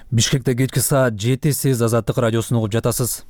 Бишкекте кечки саат 7 сиз Азаттык радиосун угуп жатасыз.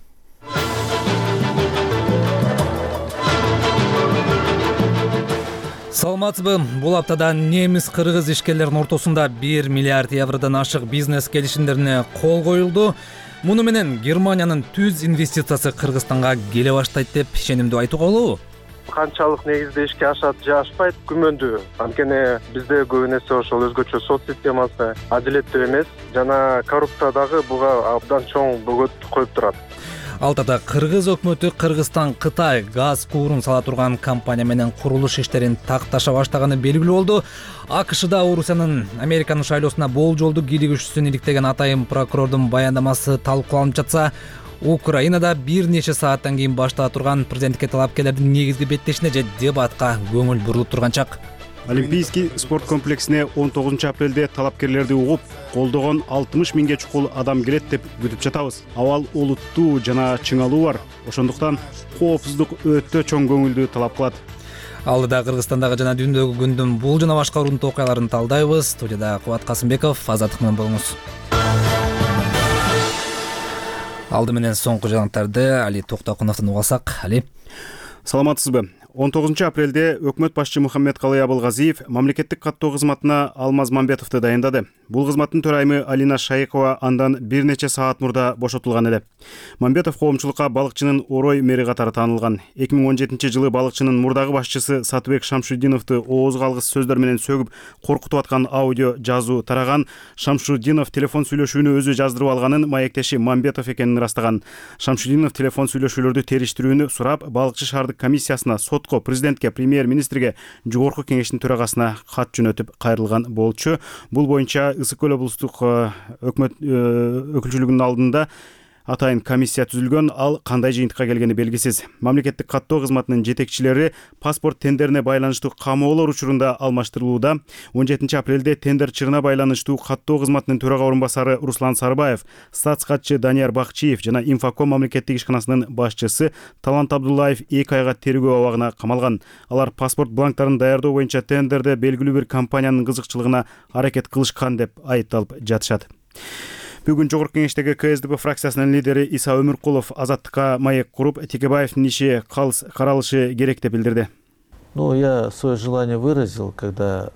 Саламатсызбы? Бул аптада немис-кыргыз ишкерлеринин ортосунда 1 миллиард евродон ашык бизнес келишимдерине кол коюлду. Муну менен Германиянын түз инвестициясы Кыргызстанга келе баштайт деп ишенимдүү айтууга болобу? Канчалык негизде ишке ашат же ашпайт күмөндүү. Анткени бизде көбүн эсе ошол өзгөчө сот системасы адилеттүү эмес жана коррупция дагы буга абдан чоң бөгөт коюп турат. Алтада Кыргыз өкмөтү Кыргызстан-Кытай газ куурун сала турган компания менен курулуш иштерин такташа баштаганы белгилүү болду. АКШда Орусиянын Американын шайлоосуна болжолдуу кийлигишүүсүн иликтеген атайын прокурордун баяндамасы талкууланып жатса, Украинада бир нече сааттан кийин баштала турган президенттикке талапкерлердин негизги беттешине же дебатка көңүл бурулуп турган чак. Олимпийский спорт комплексине 19 апрелде талапкерлерди угуп, колдогон 60 миңге чукул адам келет деп күтүп жатабыз. Абал олуттуу жана чыңалуу бар. Ошондуктан коопсуздук өтө чоң көңүлдү талап кылат. Алдыда Кыргызстандагы жана дүйнөдөгү күндүн бул жана башка урунтуу окуяларын талдайбыз. Студияда Кубат Касымбеков, Азаттык менен болуңуз. Алды менен соңку жаңылыктарды Али Токтокуновдон угасак. Али. Саламатсызбы? 19 апрелде өкмөт башчы Мухаммедкалый Абылгазиев мамлекеттик каттоо кызматына Алмаз Мамбетовду дайындады. Бул кызматтын төрайымы Алина Шайыкова андан бир нече саат мурда бошотулган эле. Мамбетов коомчулукка балыкчынын орой мэри катары таанылган. 2017 жылы балыкчынын мурдагы башчысы Сатыбек Шамшудиновду оозго алгыс сөздөр менен сөгүп коркутуп аткан аудио жазуу тараган. Шамшудинов телефон сүйлөшүүнү өзү жаздырып алганын маектеши Мамбетов экенин ырастаган. Шамшудинов телефон сүйлөшүүлөрдү териштирүүнү сурап, балыкчы шаардык комиссиясына, сотко, президентке, премьер-министрге, жогорку кеңештин төрагасына кат жөнөтүп кайрылган болчу. Бул боюнча Ысык көл облустук өкмөт өкүлчүлүгүнүн алдында атайын комиссия түзүлгөн, ал кандай жыйынтыкка келгени белгисиз. Мамлекеттик каттоо кызматынын жетекчилери паспорт тендерине байланыштуу камоолор учурунда алмаштырылууда. 17 апрелде тендер чырына байланыштуу каттоо кызматынын төрага орун басары Руслан Сарбаев, статс катчы Данияр Бакчиев жана Инфоком мамлекеттик ишканасынын башчысы Талант Абдуллаев 2 айга тергөө абагына камалган. Алар паспорт бланктарын даярдоо боюнча тендерде белгилүү бир компаниянын кызыкчылыгына аракет кылышкан деп айыпталып жатышат. Бүгүн жогорку кеңештеги КСДП фракциясынын лидери Иса Өмүркулов Азаттыкка маек куруп, Текебаевдин иши каралышы керек деп билдирди. Я свое желание выразил, когда...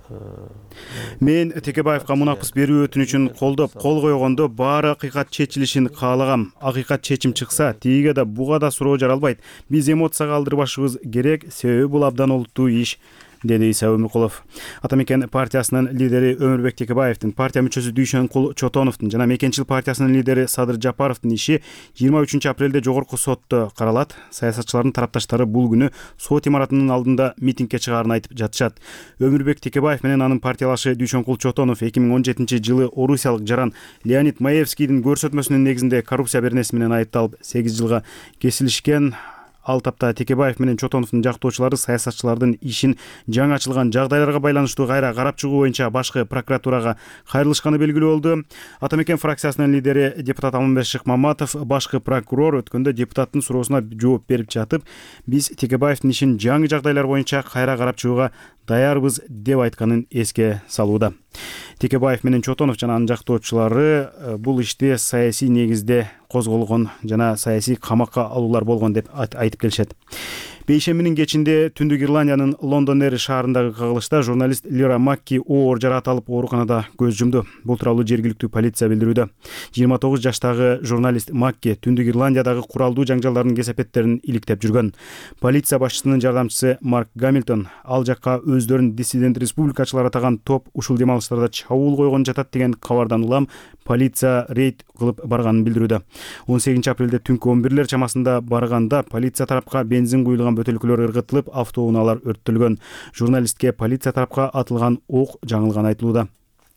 Мен Текебаевка мунапыс берүү өтүнүчүн колдоп, кол койгондо баары акыйкат чечилишин каалагам. Акыйкат чечим чыкса, тиге да буга да суроо жаралбайт. Биз эмоцияга алдырбашыбыз керек, себеби бул абдан олуттуу иш, деди Иса Өмүркулов. Атамекен партиясынын лидери Өмүрбек Текебаевдин, партия мүчөсү Дүйшөнкул Чотоновдун жана Мекенчил партиясынын лидери Садыр Жапаровдун иши 23 апрелде жогорку сотто каралат. Саясатчылардын тарапташтары бул күнү сот имаратынын алдында митингге чыгаарын айтып жатышат. Өмүрбек Текебаев менен анын партиялашы Дүйшөнкул Чотонов 2017 жылы орусиялык жаран Леонид Маевскийдин көрсөтмөсүнүн негизинде коррупция беренеси менен айыпталып 8 жылга кесилишкен. Ал тапта Текебаев менен Чотоновдун жактоочулары саясатчылардын ишин жаңы ачылган жагдайларга байланыштуу кайра карап чыгуу боюнча башкы прокуратурага кайрылышканы белгилүү болду. Атамекен фракциясынын лидери депутат Алмамбет Шыкмаматов башкы прокурор өткөндө депутаттын суроосуна жооп берип жатып, биз Текебаевдин ишин жаңы жагдайлар боюнча кайра карап чыгууга даярбыз деп айтканын эске салууда. Текебаев менен Чотонов жана анын жактоочулары бул иште саясий негизде козголгон жана саясий камакка алуулар болгон деп айтып келишет. Бейшембинин кечинде Түндүк Ирландиянын Лондонери шаарындагы кагылышта журналист Лира Макки оор жаракат алып ооруканада көз жумду. Бул тууралуу жергиликтүү полиция билдирүүдө. 29 жаштагы журналист Макки Түндүк Ирландиядагы куралдуу жаңжалдардын кесепеттерин иликтеп жүргөн. Полиция башчысынын жардамчысы Марк Гамильтон ал жакка өздөрүн диссидент республикачылар атаган топ ушул демалыштарда чабуул койгон жатат деген кабардан улам полиция рейд кылып барганын билдирүүдө. 18 апрелде түнкү 11-лер чамасында барганда полиция тарапка бензин куюлган бөтөлкөлөр ыргытылып, автоунаалар өрттөлгөн. Журналистке полиция тарапка атылган ок жаңылган айтылууда.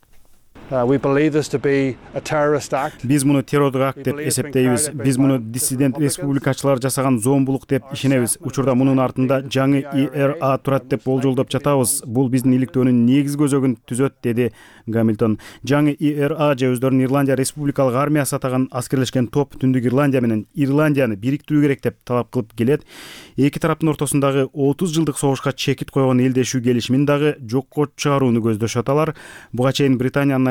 Биз муну террорлук акт деп эсептейбиз. Биз муну диссидент республикачылар жасаган зомбулук деп ишенебиз. Учурда мунун артында жаңы ИРА турат деп болжолдоп жатабыз. Бул биздин иликтөөнүн негизги көзөгүн түзөт, деди Гамильтон. Жаңы ИРА же өздөрүнүн Ирландия республикалык армиясы атаган аскерлешкен топ Түндүк Ирландия менен Ирландияны бириктирүү керек деп талап кылып келет. Эки тараптын ортосундагы 30 жылдык согушка чекит койгон элдешүү келишимин дагы жокко чыгарууну көздөшөт алар. Буга чейин Британиянын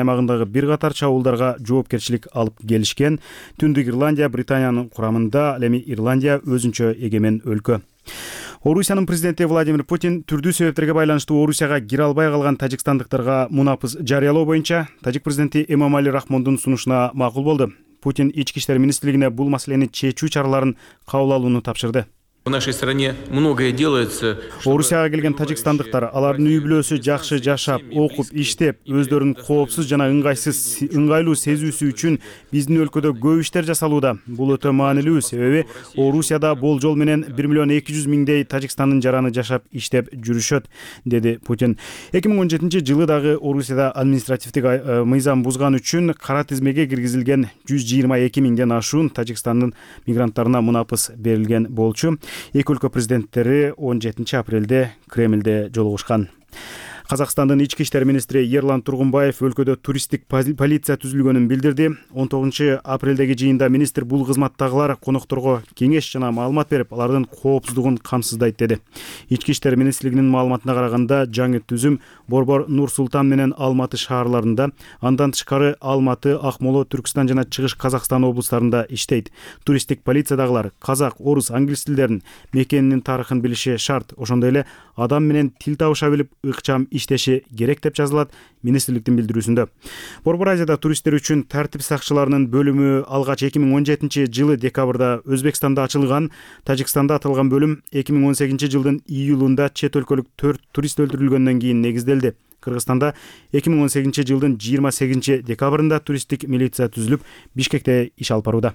аймагындагы бир катар чабуулдарга жоопкерчилик алып келишкен. Түндүк Ирландия Британиянын курамында, ал эми Ирландия өзүнчө эгемен өлкө. Орусиянын президенти Владимир Путин түрдүү себептерге байланыштуу Орусияга кире албай калган тажикстандыктарга мунапыс жарыялоо боюнча тажик президенти Эмомали Рахмондун сунушуна макул болду. Путин Ички иштер министрлигине бул маселени чечүү чараларын кабыл алууну тапшырды. В нашей стране многое делается. Орусияга келген тажикстандыктар алардын үй бүлөсү жакшы жашап, окуп, иштеп, өздөрүн коопсуз жана ыңгайлуу сезүүсү үчүн биздин өлкөдө көп иштер жасалууда. Бул өтө маанилүү, себеби Орусияда болжол менен 1,2 миллион Тажикстандын жараны жашап, иштеп жүрүшөт, деди Путин. 2017-жылы дагы Орусияда административдик мыйзам бузган үчүн кара тизмеге киргизилген 122 миңден ашуун Тажикстандын мигранттарына мунапыс берилген болчу. Эки өлкө президенттери 17 апрелде Кремлде жолугушкан. Казакстандын ички иштер министри Ерлан Тургунбаев өлкөдө туристтик полиция түзүлгөнүн билдирди. 19 апрелдеги жыйында министр бул кызматтагылар конокторго кеңеш жана маалымат берип, алардын коопсуздугун камсыздайт деди. Ички иштер министрлигинин маалыматына караганда, жаңы түзүм Борбор, Нур Султан менен Алматы шаарларында, андан тышкары Алматы, Акмола, Түркстан жана Чыгыш Казакстан облустарында иштейт. Туристтик полициядагылар казак, орус, англис тилдерин, мекенинин тарыхын билиши шарт. Ошондой эле адам менен тил табыша билип, ыкчам иштеши керек деп жазылат министрликтин билдирүүсүндө. Борбор Азияда туристтер үчүн тартип сакчыларынын бөлүмү алгач 2017-жылы декабрда Өзбекстанда ачылган. Тажикстанда аталган бөлүм 2018-жылдын июлунда чет өлкөлүк 4 турист өлтүрүлгөндөн кийин негизделди. Кыргызстанда 2018-жылдын 28-декабрында туристтик милиция түзүлүп, Бишкекте иш алып барууда.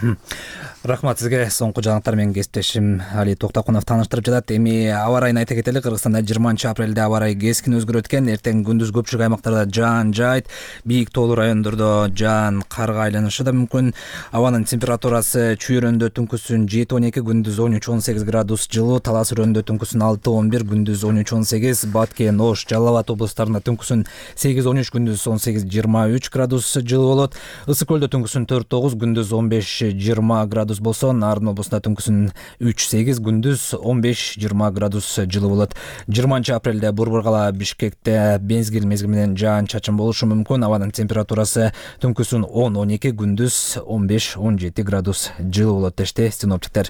Рахмат сизге. Соңку жаңылыктар менен кесиптешим Али Токтокунов тааныштырып жатат. Эми аба айын айта кетели. Кыргызстанда 20 апрелде аба айы кескин өзгөрөт экен. Эртең күндүз көпчүлүк аймактарда жаан жаайт. Бийик тоолуу райондордо жаан карга айланышы да мүмкүн. Абанын температурасы чүй өрөөндө түнкүсүн 7-12, күндүз 13-18 градус жылуу, Талас өрөөндө түнкүсүн 6-11, күндүз 13-18, Баткен, Ош, Жалал Абад облустарында түнкүсүн 8-13, күндүз 18-23 градус жылуу болот. Ысык көлдө түнкүсүн 4-9, күндүз 15-20 градус болсо, Нарын облусунда түнкүсүн 3-8, күндүз 15-20 градус жылуу болот. 20 апрелде Бурбургала, Бишкекте мезгил менен жаан чачын болушу мүмкүн. Абанын температурасы түнкүсүн 10-12, күндүз 15-17 градус жылуу болот дешти синоптиктер.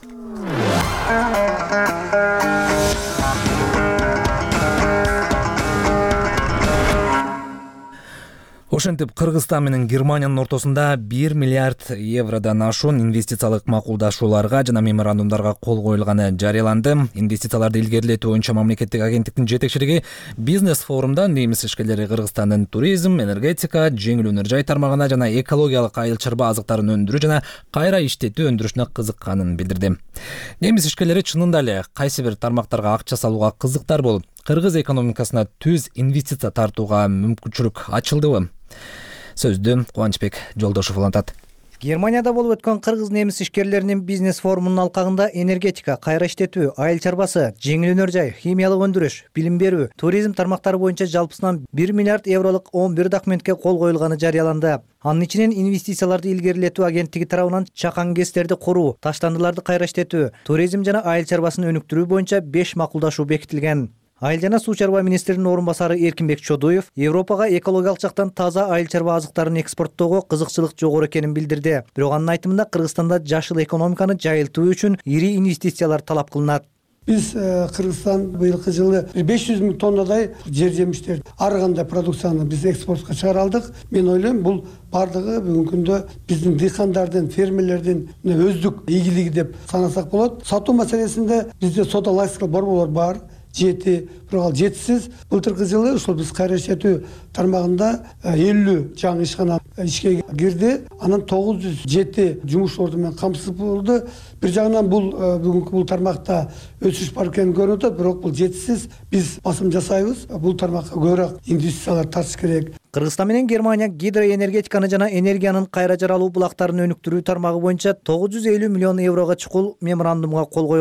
Ошентип Кыргызстан менен Германиянын ортосунда 1 миллиард евродон ашуун инвестициялык макулдашууларга жана меморандумдарга кол коюлганы жарыяланды. Инвестицияларды илгерилетүү боюнча мамлекеттик агенттиктин жетекчилиги бизнес форумда немис ишкерлери Кыргызстандын туризм, энергетика, жеңил өнөр жай тармагына жана экологиялык айыл чарба азыктарын өндүрүү жана кайра иштетүү өндүрүшүнө кызыкканын билдирди. Немис ишкерлери чынында эле кайсы бир тармактарга акча салууга кызыктар болуп, кыргыз экономикасына түз инвестиция тартууга мүмкүнчүлүк ачылдыбы? Сөздү Кубанычбек Жолдошов улантат. Германияда болуп өткөн кыргыз-немис ишкерлеринин бизнес форумунун алкагында энергетика, кайра иштетүү, айыл чарбасы, жеңил өнөр жай, химиялык өндүрүш, билим берүү, туризм тармактары боюнча жалпысынан 1 миллиард евролук 11 документке кол коюлганы жарыяланды. Анын ичинен инвестицияларды илгерилетүү агенттиги тарабынан чакан ГЭСтерди куруу, таштандыларды кайра иштетүү, туризм жана айыл чарбасын өнүктүрүү боюнча 5 макулдашуу бекитилген. Айыл жана суу чарба министринин орун басары Эркинбек Чодуев Европага экологиялык жактан таза айыл чарба азыктарын экспорттоого кызыкчылык жогору экенин билдирди. Бирок анын айтымында Кыргызстанда жашыл экономиканы жайылтуу үчүн ири инвестициялар талап кылынат. Биз Кыргызстан быйылкы жылы 500 000 тоннадай жер жемиштер, ар кандай продукцияны биз экспортко чыгара алдык. Мен ойлойм, бул бардыгы бүгүнкү күндө биздин дыйкандардын, фермерлердин өздүк ийгилиги деп санасак болот. Сатуу маселесинде бизде сода лайсыкал борборлор бар. Жети, бирок ал жетишсиз. Былтыркы жылы ушул биз кайра иштетүү тармагында 50 жаңы ишкана ишке кирди. Анан 907 жумуш орду менен камсыз болду. Бир жагынан бул бүгүнкү бул тармакта өсүш бар экени көрүнүп атат, бирок бул жетишсиз. Биз басым жасайбыз. Бул тармакка көбүрөөк инвестициялар тартыш керек. Кыргызстан менен Германия гидроэнергетиканы жана энергиянын кайра жаралуу булактарын өнүктүрүү тармагы боюнча 950 миллион еврого чукул меморандумга кол койгон.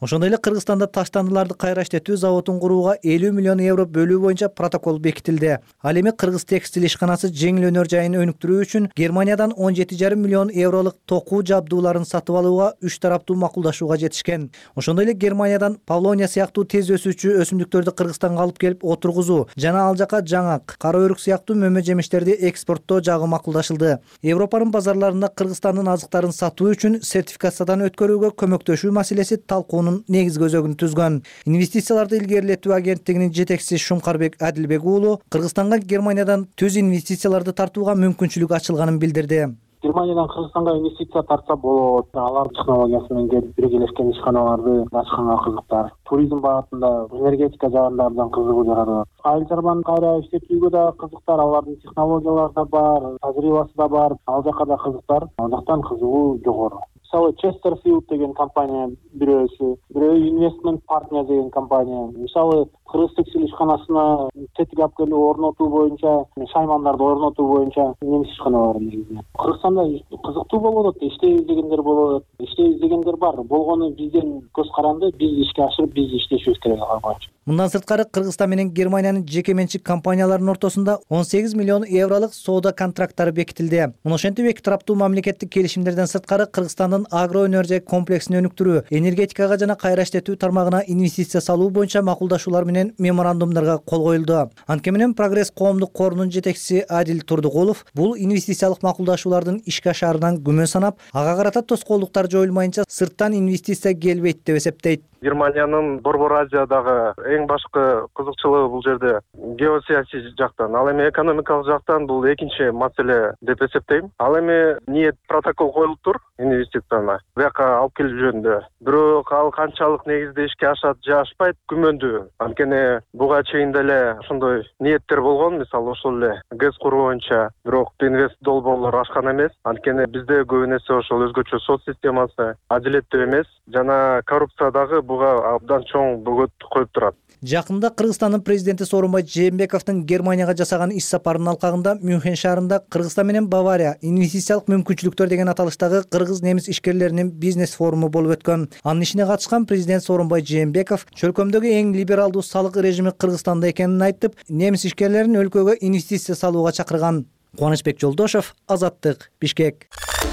Ошондой эле Кыргызстанда таштандыларды кайра иштетүү заводун курууга 50 миллион евро бөлүү боюнча протокол бекитилди. Ал эми Кыргыз текстиль ишканасы жеңил өнөр жайын өнүктүрүү үчүн Германиядан 17,5 миллион евролук токуу жабдууларын сатып алууга 3 тараптуу макулдашууга жетишкен. Ошондой эле Германиядан павлония сыяктуу тез өсүүчү өсүмдүктөрдү Кыргызстанга алып келип отургузуу жана ал жака жаңак, кара өрүк сыяктуу мөмө жемиштерди экспорттоо жагы макулдашылды. Европанын базарларында Кыргызстандын азыктарын сатуу үчүн сертификациядан өткөрүүгө көмөктөшүү маселеси талкуунун негизги өзөгүн түзгөн. Инвестицияларды илгерилетүү агенттигинин жетекчиси Шумкарбек Адилбек уулу Кыргызстанга Германиядан түз инвестицияларды тартууга мүмкүнчүлүк ачылганын билдирди. Германиядан Кыргызстанга инвестиция тартса болот. Алар технологиясы менен келип биргелешкен ишканаларды ачканга кызыктар. Туризм багытында, энергетика жагында абдан кызыгуу жаратат. Айыл чарбаны кайра иштетүүгө да кызыктар. Алардын технологиялары да бар, тажрыйбасы да бар. Ал жака да кызыктар. Ал жактан кызыгуу жогору. Мисалы Chesterfield деген компания бирөөсү, бирөө Investment Partner деген компания. Мисалы Кыргыз текстиль ишканасына тетик алып келип орнотуу боюнча, шаймандарды орнотуу боюнча немис ишканалары негизи. Кыргызстанда кызыктуу болот, иштей издегендер болот, иштей издегендер бар. Болгону бизден көз каранды, биз ишке ашырып, биз иштешибиз керек алар боюнча. Мындан сырткары Кыргызстан менен Германиянын жеке менчик компанияларынын ортосунда 18 миллион евролук соода контракттары бекитилди. Ошентип эки тараптуу мамлекеттик келишимдерден сырткары Кыргызстандын агро өнөр жай комплексин өнүктүрүү, энергетикага жана кайра иштетүү тармагына инвестиция салуу боюнча макулдашуулар менен меморандумдарга кол коюлду. Анткени менен Прогресс коомдук корунун жетекчиси Адил Турдукулов бул инвестициялык макулдашуулардын ишке ашаарынан күмөн санап, ага карата тоскоолдуктар жоюлмайынча сырттан инвестиция келбейт деп эсептейт. Германиянын Борбор Азиядагы эң башкы кызыкчылыгы бул жерде геосаясий жактан, ал эми экономикалык жактан бул экинчи маселе деп эсептейм. Ал эми ниет протокол коюлуптур инвестицияны бияка алып келүү жөнүндө. Бирок ал канчалык негизде ишке ашат же ашпайт күмөндүү. Анткени буга чейин деле ошондой ниеттер болгон, мисалы ошол эле ГЭС куруу боюнча, бирок инвест долбоорлор ашкан эмес. Анткени бизде көбүн эсе ошол өзгөчө сот системасы адилеттүү эмес жана коррупция дагы буга абдан чоң бөгөт коюп турат. Жакында Кыргызстандын президенти Сооронбай Жээнбековдун Германияга жасаган иш сапарынын алкагында Мюнхен шаарында Кыргызстан менен Бавария инвестициялык мүмкүнчүлүктөр деген аталыштагы кыргыз-немис ишкерлеринин бизнес форуму болуп өткөн. Анын ишине катышкан президент Сооронбай Жээнбеков чөлкөмдөгү эң либералдуу салык режими Кыргызстанда экенин айтып, немис ишкерлерин өлкөгө инвестиция салууга чакырган. Кубанычбек Жолдошов, Азаттык, Бишкек.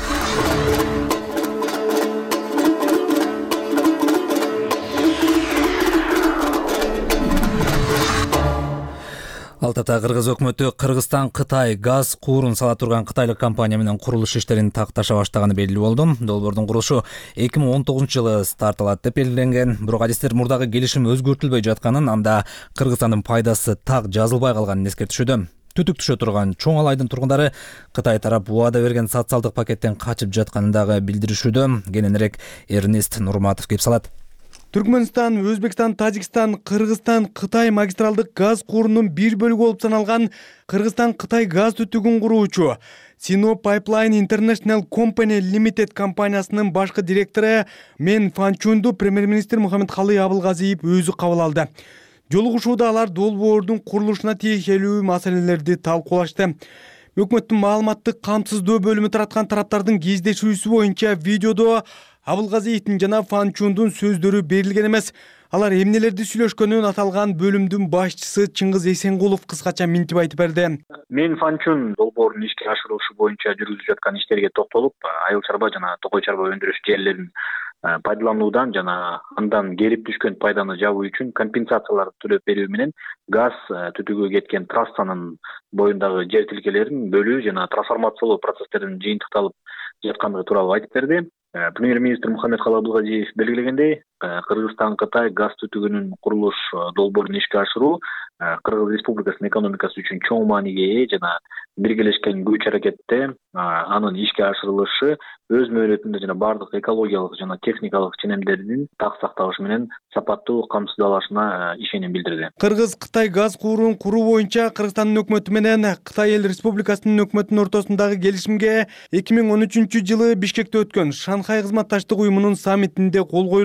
Алтата Кыргыз өкмөтү Кыргызстан-Кытай газ куурун сала турган кытайлык компания менен курулуш иштерин такташа баштаганы белгилүү болду. Долбоордун курулушу 2019-жылы старт алат деп белгиленген. Бирок адистер мурдагы келишим өзгөртүлбөй жатканын, анда Кыргызстандын пайдасы так жазылбай калганын эскертишүүдө. Түтүк түшө турган чоң алайдын тургундары Кытай тарап убада берген социалдык пакеттен качып жатканын дагы билдиришүүдө. Кененирээк Эрнест Нурматов кеп салат. Түркмөнстан, Өзбекстан, Тажикстан, Кыргызстан, Кытай магистралдык газ куурунун бир бөлүгү болуп саналган Кыргызстан-Кытай газ түтүгүн куруучу Sinop Pipeline International Company Limited компаниясынын башкы директору Мен Фанчунду премьер-министр Мухаммедкалый Абылгазиев өзү кабыл алды. Жолугушууда алар долбоордун курулушуна тиешелүү маселелерди талкуулашты. Өкмөттүн маалыматтык камсыздоо бөлүмү тараткан тараптардын кездешүүсү боюнча видеодо Абылгазиевдин жана Фанчундун сөздөрү берилген эмес. Алар эмнелерди сүйлөшкөнүн аталган бөлүмдүн башчысы Чыңгыз Эсенгулов кыскача минтип айтып берди. Мен Фанчун долбоордун ишке ашырылышы боюнча жүргүзүлүп жаткан иштерге токтолуп, айыл чарба жана токой чарба өндүрүш жерлерин пайдалануудан жана андан келип түшкөн пайданы жабуу үчүн компенсацияларды төлөп берүү менен газ түтүгү кеткен трассанын боюндагы жер тилкелерин бөлүү жана трансформациялоо процесстеринин жыйынтыкталып жаткандыгы тууралуу айтып берди. Премьер-министр Мухаммедкалый Абылгазиев белгилегендей, Кыргызстан-Кытай газ түтүгүнүн курулуш долбоорун ишке ашыруу Кыргыз Республикасынын экономикасы үчүн чоң мааниге ээ жана биргелешкен күч аракетте анын ишке ашырылышы өз мөөнөтүндө жана бардык экологиялык жана техникалык ченемдердин так сакталышы менен сапаттуу камсыздалышына ишеним билдирди. Кыргыз-Кытай газ куурун куруу боюнча Кыргызстандын өкмөтү менен Кытай эл Республикасынын өкмөтүнүн ортосундагы келишимге 2013-жылы Бишкекте өткөн Шанхай кызматташтык уюмунун саммитинде кол коюлган.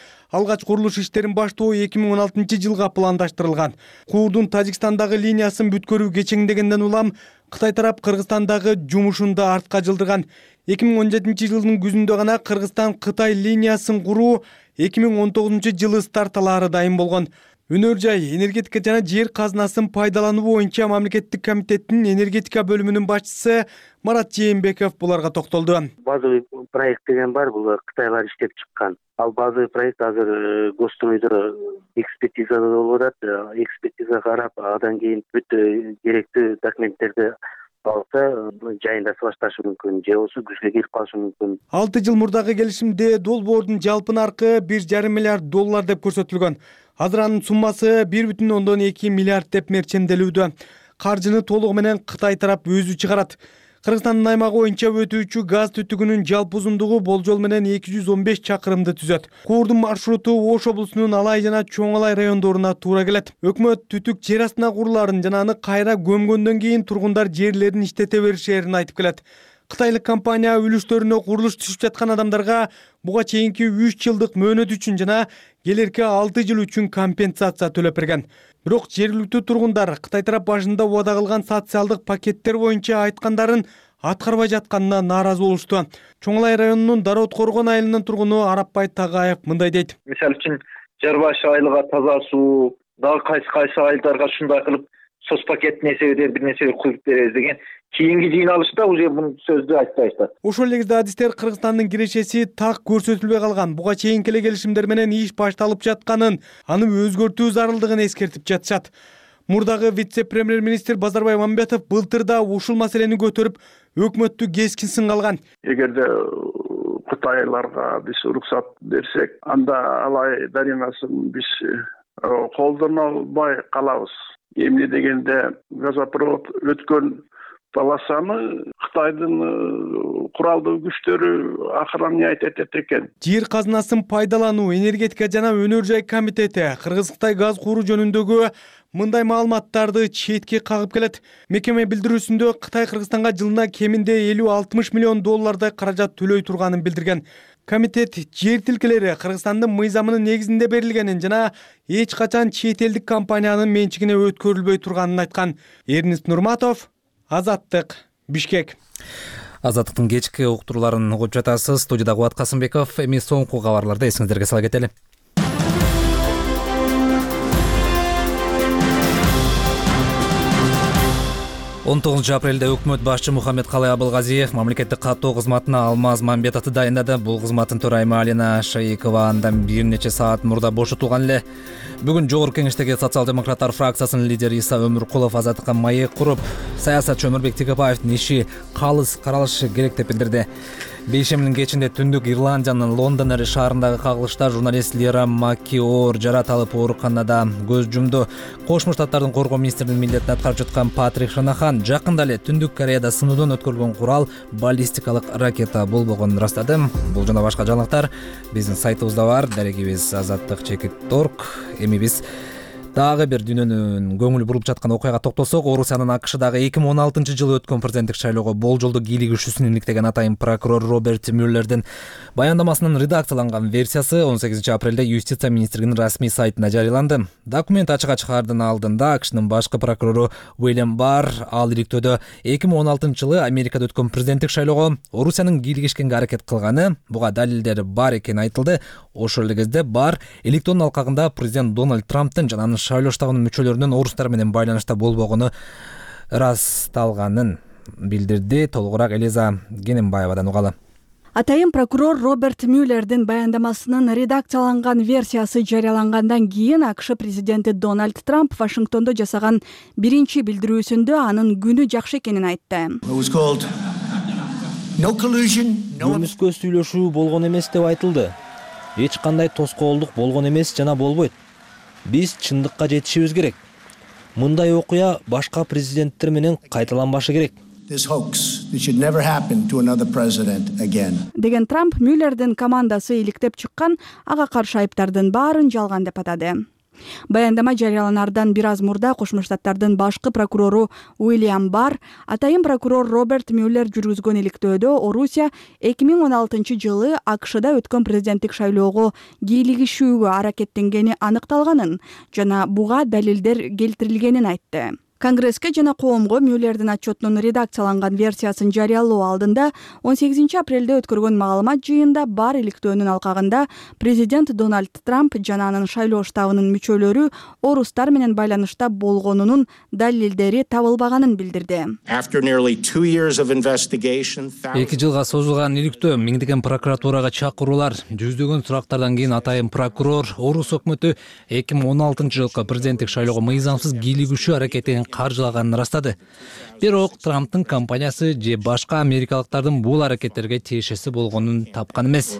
алгач курулуш иштерин баштоо 2016-жылга пландаштырылган. Куурдун Тажикстандагы линиясын бүткөрүү кечеңдегенден улам Кытай тарап Кыргызстандагы жумушун да артка жылдырган. 2017-жылдын күзүндө гана Кыргызстан-Кытай линиясын куруу 2019-жылы старт алаары дайым болгон. Өнөр жай энергетика жана жер казынасын пайдалануу боюнча мамлекеттик комитеттин энергетика бөлүмүнүн башчысы Марат Жээнбеков буларга токтолду. Базовый проект деген бар, бул Кытайлар иштеп чыккан. Ал базовый проект азыр Госстройдо экспертизада болуп атат. Экспертиза карап, андан кийин бүт керектүү документтерди алса, жайында башташы мүмкүн, же болбосо күзгө кирип калышы мүмкүн. 6 жыл мурдагы келишимде долбоордун жалпы наркы 1,5 миллиард доллар деп көрсөтүлгөн. Азыр анын суммасы 1,2 миллиард деп мерченделүүдө. Каржыны толугу менен Кытай тарап өзү чыгарат. Кыргызстандын аймагы боюнча өтүүчү газ түтүгүнүн жалпы узундугу болжол менен 215 чакырымды түзөт. Куурдун маршруту Ош облусунун Алай жана Чоң Алай райондоруна туура келет. Өкмөт түтүк жер астына курулаарын жана аны кайра көмгөндөн кийин тургундар жерлерин иштете беришерин айтып келет. Кытайлык компания үлүштөрүнө курулуш түшүп жаткан адамдарга буга чейинки 3 жылдык мөөнөт үчүн жана келерки 6 жыл үчүн компенсация төлөп берген. Бирок жергиликтүү тургундар Кытай тарап башында убада кылган социалдык пакеттер боюнча айткандарын аткарбай жатканына нааразы болушту. Чоң Алай районунун Дароот Коргон айылынын тургуну Арапбай Тагааев мындай дейт. Мисалы үчүн жар башы айылга таза суу, дагы кайсы айылдарга ушундай кылып соцпакеттин эсебинен бир нерсе куюп беребиз деген кийинки жыйналышта уже бул сөздү айтпайсыздар. Ошол эле кезде адистер Кыргызстандын кирешеси так көрсөтүлбөй калган. Буга чейинки эле келишимдер менен иш башталып жатканын, аны өзгөртүү зарылдыгын эскертип жатышат. Мурдагы вице-премьер-министр Базарбай Мамбетов былтыр да ушул маселени көтөрүп, өкмөттү кескин сынга алган. Эгерде Кытайларга биз уруксат берсек, анда Алай дарыясын биз колдоно албай калабыз. Эмне дегенде газопровод өткөн полосаны Кытайдын куралдуу күчтөрү охраняет этет экен. Жер казынасын пайдалануу, энергетика жана өнөр жай комитети Кыргыз-Кытай газ куруу жөнүндөгү мындай маалыматтарды четке кагып келет. Мекеме билдирүүсүндө Кытай Кыргызстанга жылына кеминде 50-60 миллион доллардай каражат төлөй турганын билдирген. Комитет жер тилкелери Кыргызстандын мыйзамынын негизинде берилгенин жана эч качан чет элдик компаниянын менчигине өткөрүлбөй турганын айткан. Эрнест Нурматов, Азаттык, Бишкек. Азаттыктын кечки уктурууларын угуп жатасыз. Студияда Кубат Касымбеков. Эми соңку кабарларды эсиңиздерге сала кетели. 19 апрелде өкмөт башчы Мухаммедкалый Абылгазиев мамлекеттик каттоо кызматына Алмаз Мамбетовду дайындады. Бул кызматтын төрайымы Алина Шаикова андан бир нече саат мурда бошотулган эле. Бүгүн Жогорку Кеңештеги социал-демократтар фракциясынын лидери Иса Өмүркулов азаттыкка маек куруп, саясатчы Өмүрбек Текебаевдин иши калыс каралышы керек деп билдирди. Бейшемдин кечинде Түндүк Ирландиянын Лондон шаарындагы кагылышта журналист Лера Маккиор жарат алып ооруканада көз жумду. Кошмо Штаттардын коргоо министринин милдетин аткарып жаткан Патрик Шанахан жакында эле Түндүк Кореяда сыноодон өткөрүлгөн курал баллистикалык ракета болбогонун ырастады. Бул жана башка жаңылыктар биздин сайтыбызда бар. Дарегибиз azattik.org. Эми биз дагы бир дүйнөнүн көңүл буруп жаткан окуяга токтолсок, Орусиянын АКШдагы 2016-жылы өткөн президенттик шайлоого болжолдуу кийлигишүүсүн иликтеген атайын прокурор Роберт Мюллердин баяндамасынын редакцияланган версиясы 18 апрелде Юстиция министрлигинин расмий сайтында жарыяланды. Документ ачык чыгаардын алдында АКШнын башкы прокурору Уильям Барр ал иликтөөдө 2016-жылы Америкада өткөн президенттик шайлоого Орусиянын кийлигишкенге аракет кылганы, буга далилдери бар экени айтылды. Ошол эле кезде Барр электрондун алкагында президент Дональд Трамптын жана анын шайлоо штабынын мүчөлөрүнүн орустар менен байланышта болбогону ырасталганын билдирди. Толугураак Элиза Генембаевадан угалы. Атайын прокурор Роберт Мюллердин баяндамасынын редакцияланган версиясы жарыялангандан кийин АКШ президенти Дональд Трамп Вашингтондо жасаган биринчи билдирүүсүндө анын күнү жакшы экенин айтты. Көмүскө сүйлөшүү болгон эмес деп айтылды. Эч кандай тоскоолдук болгон эмес жана болбойт. Биз чындыкка жетишибиз керек. Мындай окуя башка президенттер менен кайталанбашы керек. Деген Трамп Мюллердин командасы иликтеп чыккан ага каршы айыптардын баарын жалган деп атады. Баяндама жарыяланардан бир аз мурда Кошмо Штаттардын башкы прокурору Уильям Барр атайын прокурор Роберт Мюллер жүргүзгөн иликтөөдө Орусия 2016 жылы АКШда өткөн президенттик шайлоого кийлигишүүгө аракеттенгени аныкталганын жана буга далилдер келтирилгенин айтты. Конгресске жана коомго Мюллердин отчетунун редакцияланган версиясын жарыялоо алдында 18 апрелде өткөргөн маалымат жыйында бар иликтөөнүн алкагында президент Дональд Трамп жана анын шайлоо штабынын мүчөлөрү орустар менен байланышта болгонунун далилдери табылбаганын билдирди. 2 жылга созулган иликтөө, миңдеген прокуратурага чакыруулар, жүздөгөн сурактардан кийин атайын прокурор Орус өкмөтү 2016 жылкы президенттик шайлоого мыйзамсыз кийлигишүү аракетин каржылаганын ырастады. Бирок Трамптын компаниясы же башка америкалыктардын бул аракеттерге тиешеси болгонун тапкан эмес.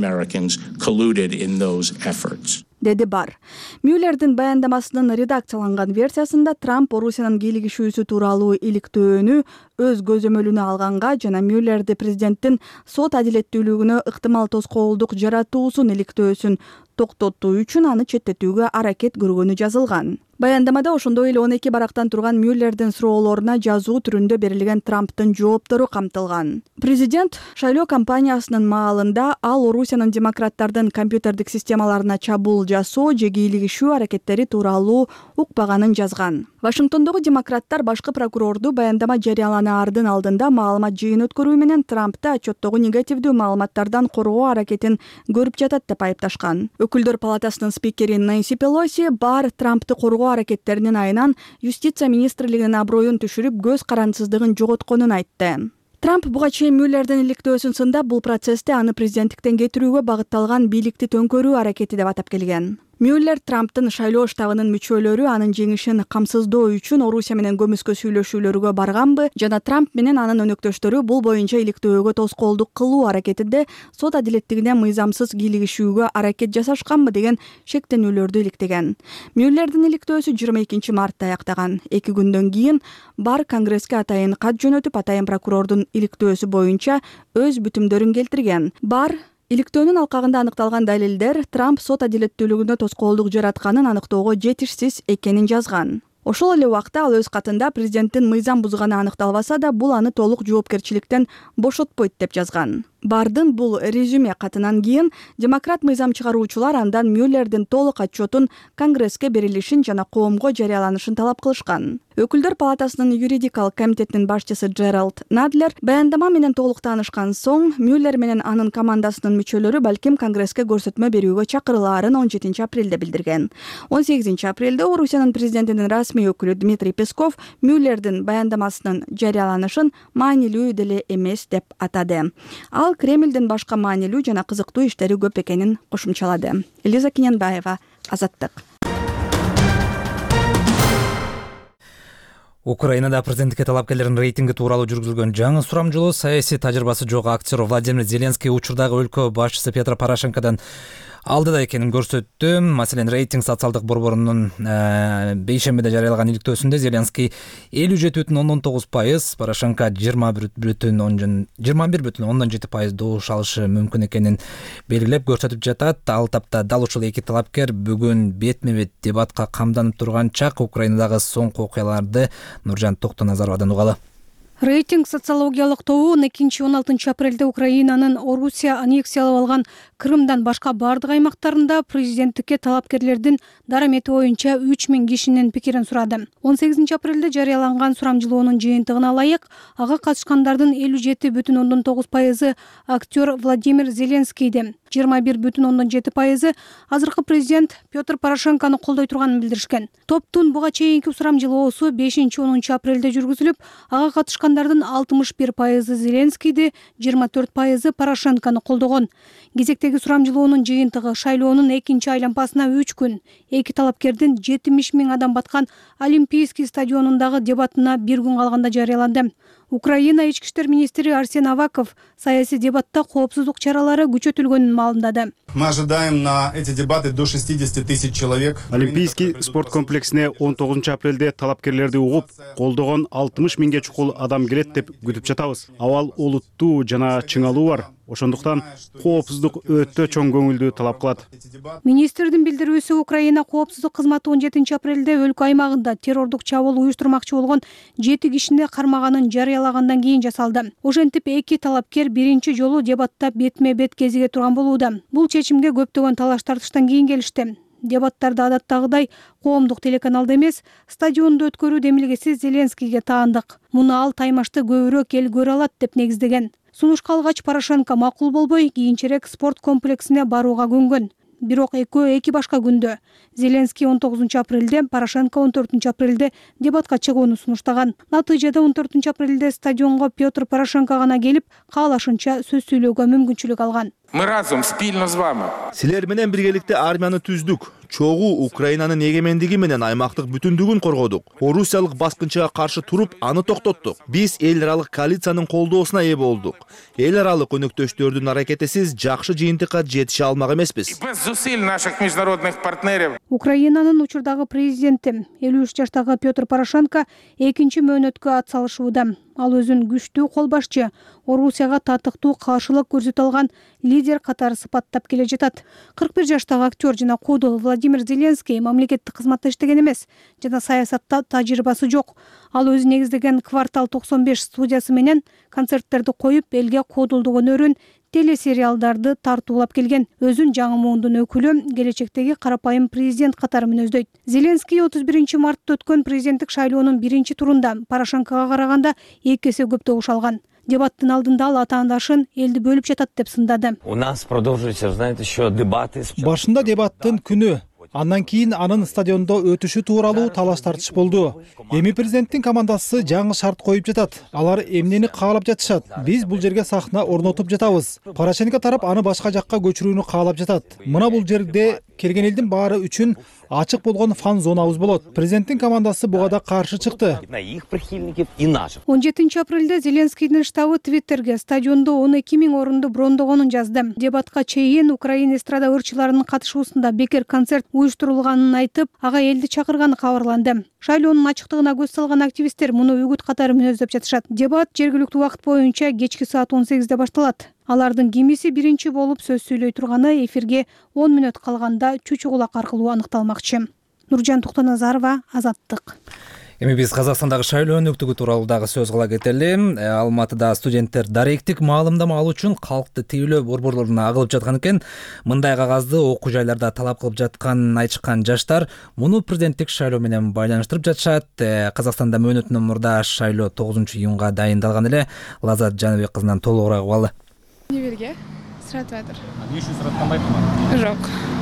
Деди Бар. Мюллердин баяндамасынын редакцияланган версиясында Трамп Орусиянын кийлигишүүсү тууралуу иликтөөнү өз көзөмөлүнө алганга жана Мюллерди президенттин сот адилеттүүлүгүнө ыктымал тоскоолдук жаратуусун иликтөөсүн токтотуу үчүн аны четтетүүгө аракет көргөнү жазылган. Баяндамада ошондой эле 12 барактан турган Мюллердин суроолоруна жазуу түрүндө берилген Трамптын жооптору камтылган. Президент шайлоо кампаниясынын маалында ал Орусиянын демократтардын компьютердик системаларына чабуул жасоо же кийлигишүү аракеттери тууралуу укпаганын жазган. Вашингтондогу демократтар башкы прокурорду баяндама жарыяланаардын алдында маалымат жыйын өткөрүү менен Трампты отчеттогу негативдүү маалыматтардан коргоо аракетин көрүп жатат деп айыпташкан. Өкүлдөр палатасынын спикери Нэнси Пелоси бар Трампты коргоо аракеттеринин айынан юстиция министрлигинин аброюн түшүрүп, көз карандысыздыгын жоготконун айтты. Трамп буга чейин Мюллердин иликтөөсүн сындап, бул процессте аны президенттиктен кетирүүгө багытталган бийликти төңкөрүү аракети деп атап келген. Мюллер Трамптын шайлоо штабынын мүчөлөрү анын жеңишин камсыздоо үчүн Орусия менен көмүскө сүйлөшүүлөргө барганбы жана Трамп менен анын өнөктөштөрү бул боюнча иликтөөгө тоскоолдук кылуу аракетинде сот адилеттигине мыйзамсыз кийлигишүүгө аракет жасашканбы деген шектенүүлөрдү иликтеген. Мюллердин иликтөөсү 22 мартта аяктаган. 2 күндөн кийин бар Конгресске атайын кат жөнөтүп, атайын прокурордун иликтөөсү боюнча өз бүтүмдөрүн келтирген. Бар иликтөөнүн алкагында аныкталган далилдер Трамп сот адилеттүүлүгүнө тоскоолдук жаратканын аныктоого жетишсиз экенин жазган. Ошол эле убакта ал өз катында президенттин мыйзам бузганы аныкталбаса да, бул аны толук жоопкерчиликтен бошотпойт деп жазган. Бардын бул резюме катынан кийин демократ мыйзам чыгаруучулар андан Мюллердин толук отчетун Конгресске берилишин жана коомго жарыяланышын талап кылышкан. Өкүлдөр палатасынын юридикалык комитетинин башчысы Джеральд Надлер баяндама менен толук таанышкан соң Мюллер менен анын командасынын мүчөлөрү балким Конгресске көрсөтмө берүүгө чакырылаарын 17 апрелде билдирген. 18 апрелде Орусиянын президентинин расмий өкүлү Дмитрий Песков Мюллердин баяндамасынын жарыяланышын маанилүү деле эмес деп атады. Ал Кремлдин башка маанилүү жана кызыктуу иштери көп экенин кошумчалады. Элиза Кененбаева, Азаттык. Украинада президенттикке талапкерлердин рейтинги тууралуу жүргүзүлгөн жаңы сурамжылоо саясий тажрыйбасы жок актер Владимир Зеленский учурдагы өлкө башчысы Петро Порошенкодон алдыда экенин көрсөттү. Маселен, рейтинг социалдык борборунун бейшембиде жарыялаган иликтөөсүндө Зеленский 57,9%, Порошенко 21,7% добуш алышы мүмкүн экенин белгилеп көрсөтүп жатат. Ал тапта дал ушул эки талапкер бүгүн бетме-бет дебатка камданып турган чак Украинадагы соңку окуяларды Нуржан Токтоназаровадан угалы. Рейтинг социологиялык тобу 2-16 апрелде Украинанын Орусия аннексиялап алган Крымдан башка бардык аймактарында президенттикке талапкерлердин дарамети боюнча 3000 кишинин пикирин сурады. 18 апрелде жарыяланган сурамжылоонун жыйынтыгына ылайык, ага катышкандардын 57,9% актер Владимир Зеленскийди, 21,7% азыркы президент Петр Порошенкону колдой турганын билдиришкен. Топтун буга чейинки сурамжылоосу 5-10 апрелде жүргүзүлүп, ага катышкандардын 61% Зеленскийди, 24% Порошенкону колдогон. Кезектеги сурамжылоонун жыйынтыгы шайлоонун экинчи айлампасына 3 күн, эки талапкердин 70 000 адам баткан Олимпийский стадионундагы дебатына 1 күн калганда жарыяланды. Украина ички иштер министри Арсен Аваков саясий дебатта коопсуздук чаралары күчөтүлгөнүн маалымдады. Мы ожидаем на эти дебаты до 60 тысяч человек. Олимпийский спорт комплексине 19 апрелде талапкерлерди угуп, колдогон 60 миңге чукул адам келет деп күтүп жатабыз. Абал олуттуу жана чыңалуу бар. Ошондуктан коопсуздук өтө чоң көңүлдү талап кылат. Министрдин билдирүүсү Украина коопсуздук кызматы 17 апрелде өлкө аймагында террордук чабуул уюштурмакчы болгон 7 кишини кармаганын жарыялагандан кийин жасалды. Ошентип эки талапкер биринчи жолу дебатта бетме бет кезиге турган болууда. Бул чечимге көптөгөн талаш тартыштан кийин келишти. Дебаттарды адаттагыдай коомдук телеканалда эмес, стадиондо өткөрүү демилгеси Зеленскийге таандык. Муну ал таймашты көбүрөөк эл көрө алат деп негиздеген. Сунушка алгач Порошенко макул болбой, кийинчерээк спорт комплексине барууга көнгөн. Бирок экөө эки башка күндө. Зеленский 19 апрелде, Порошенко 14 апрелде дебатка чыгууну сунуштаган. Натыйжада 14 апрелде стадионго Петр Порошенко гана келип, каалашынча сөз сүйлөөгө мүмкүнчүлүк алган. Мы разом, спильно с вами. Силер менен биргеликте армияны түздүк. Чогуу Украинанын эгемендиги менен аймактык бүтүндүгүн коргодук. Орусиялык баскынчыга каршы туруп, аны токтоттук. Биз эл аралык коалициянын колдоосуна ээ болдук. Эл аралык өнөктөштөрдүн аракетисиз жакшы жыйынтыкка жетише алмак эмеспиз. Без усилий наших международных партнеров. Украинанын учурдагы президенти 53 жаштагы Петр Порошенко экинчи мөөнөткө ат салышууда. Ал өзүн күчтүү кол башчы, Орусияга татыктуу каршылык көрсөтө алган лидер катары сыпаттап келе жатат. 41 жаштагы актер жана кодол Владимир Зеленский мамлекеттик кызматта иштеген эмес жана саясатта тажрыйбасы жок. Ал өзү негиздеген Квартал 95 студиясы менен концерттерди коюп, элге кодолдук өнөрүн, телесериалдарды тартуулап келген. Өзүн жаңы муундун өкүлү, келечектеги карапайым президент катары мүнөздөйт. Зеленский 31 мартта өткөн президенттик шайлоонун биринчи турунда Порошенкого караганда 2 эсе көп добуш алган. Дебаттын алдында ал атаандашын элди бөлүп жатат деп сындады. У нас продолжаются, знаете, еще дебаты. Башында дебаттын күнү, андан кийин анын стадиондо өтүшү тууралуу талаш тартыш болду. Эми президенттин командасы жаңы шарт коюп жатат. Алар эмнени каалап жатышат? Биз бул жерге сахна орнотуп жатабыз. Порошенко тарап аны башка жакка көчүрүүнү каалап жатат. Мына бул жерде келген элдин баары үчүн ачык болгон фан зонабыз болот. Президенттин командасы буга да каршы чыкты. 17 апрелде Зеленскийдин штабы Твиттерге стадиондо 12 000 орунду брондогонун жазды. Дебатка чейин Украина эстрада ырчыларынын катышуусунда бекер концерт уюштурулганын айтып, ага элди чакырганы кабарланды. Шайлоонун ачыктыгына көз салган активисттер муну үгүт катары мүнөздөп жатышат. Дебат жергиликтүү убакыт боюнча кечки саат 18де башталат. Алардын кимиси биринчи болуп сөз сүйлөй турганы эфирге 10 мүнөт калганда чүчү кулак аркылуу аныкталмакчы. Нуржан Токтоназарова, Азаттык. Эми биз Казакстандагы шайлоо өнөктүгү тууралуу дагы сөз кыла кетели. Алматыда студенттер даректик маалымдама алуу үчүн калкты тейлөө борборлоруна агылып жаткан экен. Мындай кагазды окуу жайларда талап кылып жатканын айтышкан жаштар муну президенттик шайлоо менен байланыштырып жатышат. Казакстанда мөөнөтүнөн мурда шайлоо 9-июнга дайындалган эле. Лазат Жаныбек кызынан толугураак угалы. Универге суратып атыр. Эмне үчүн сураткан байкамадым? Жок.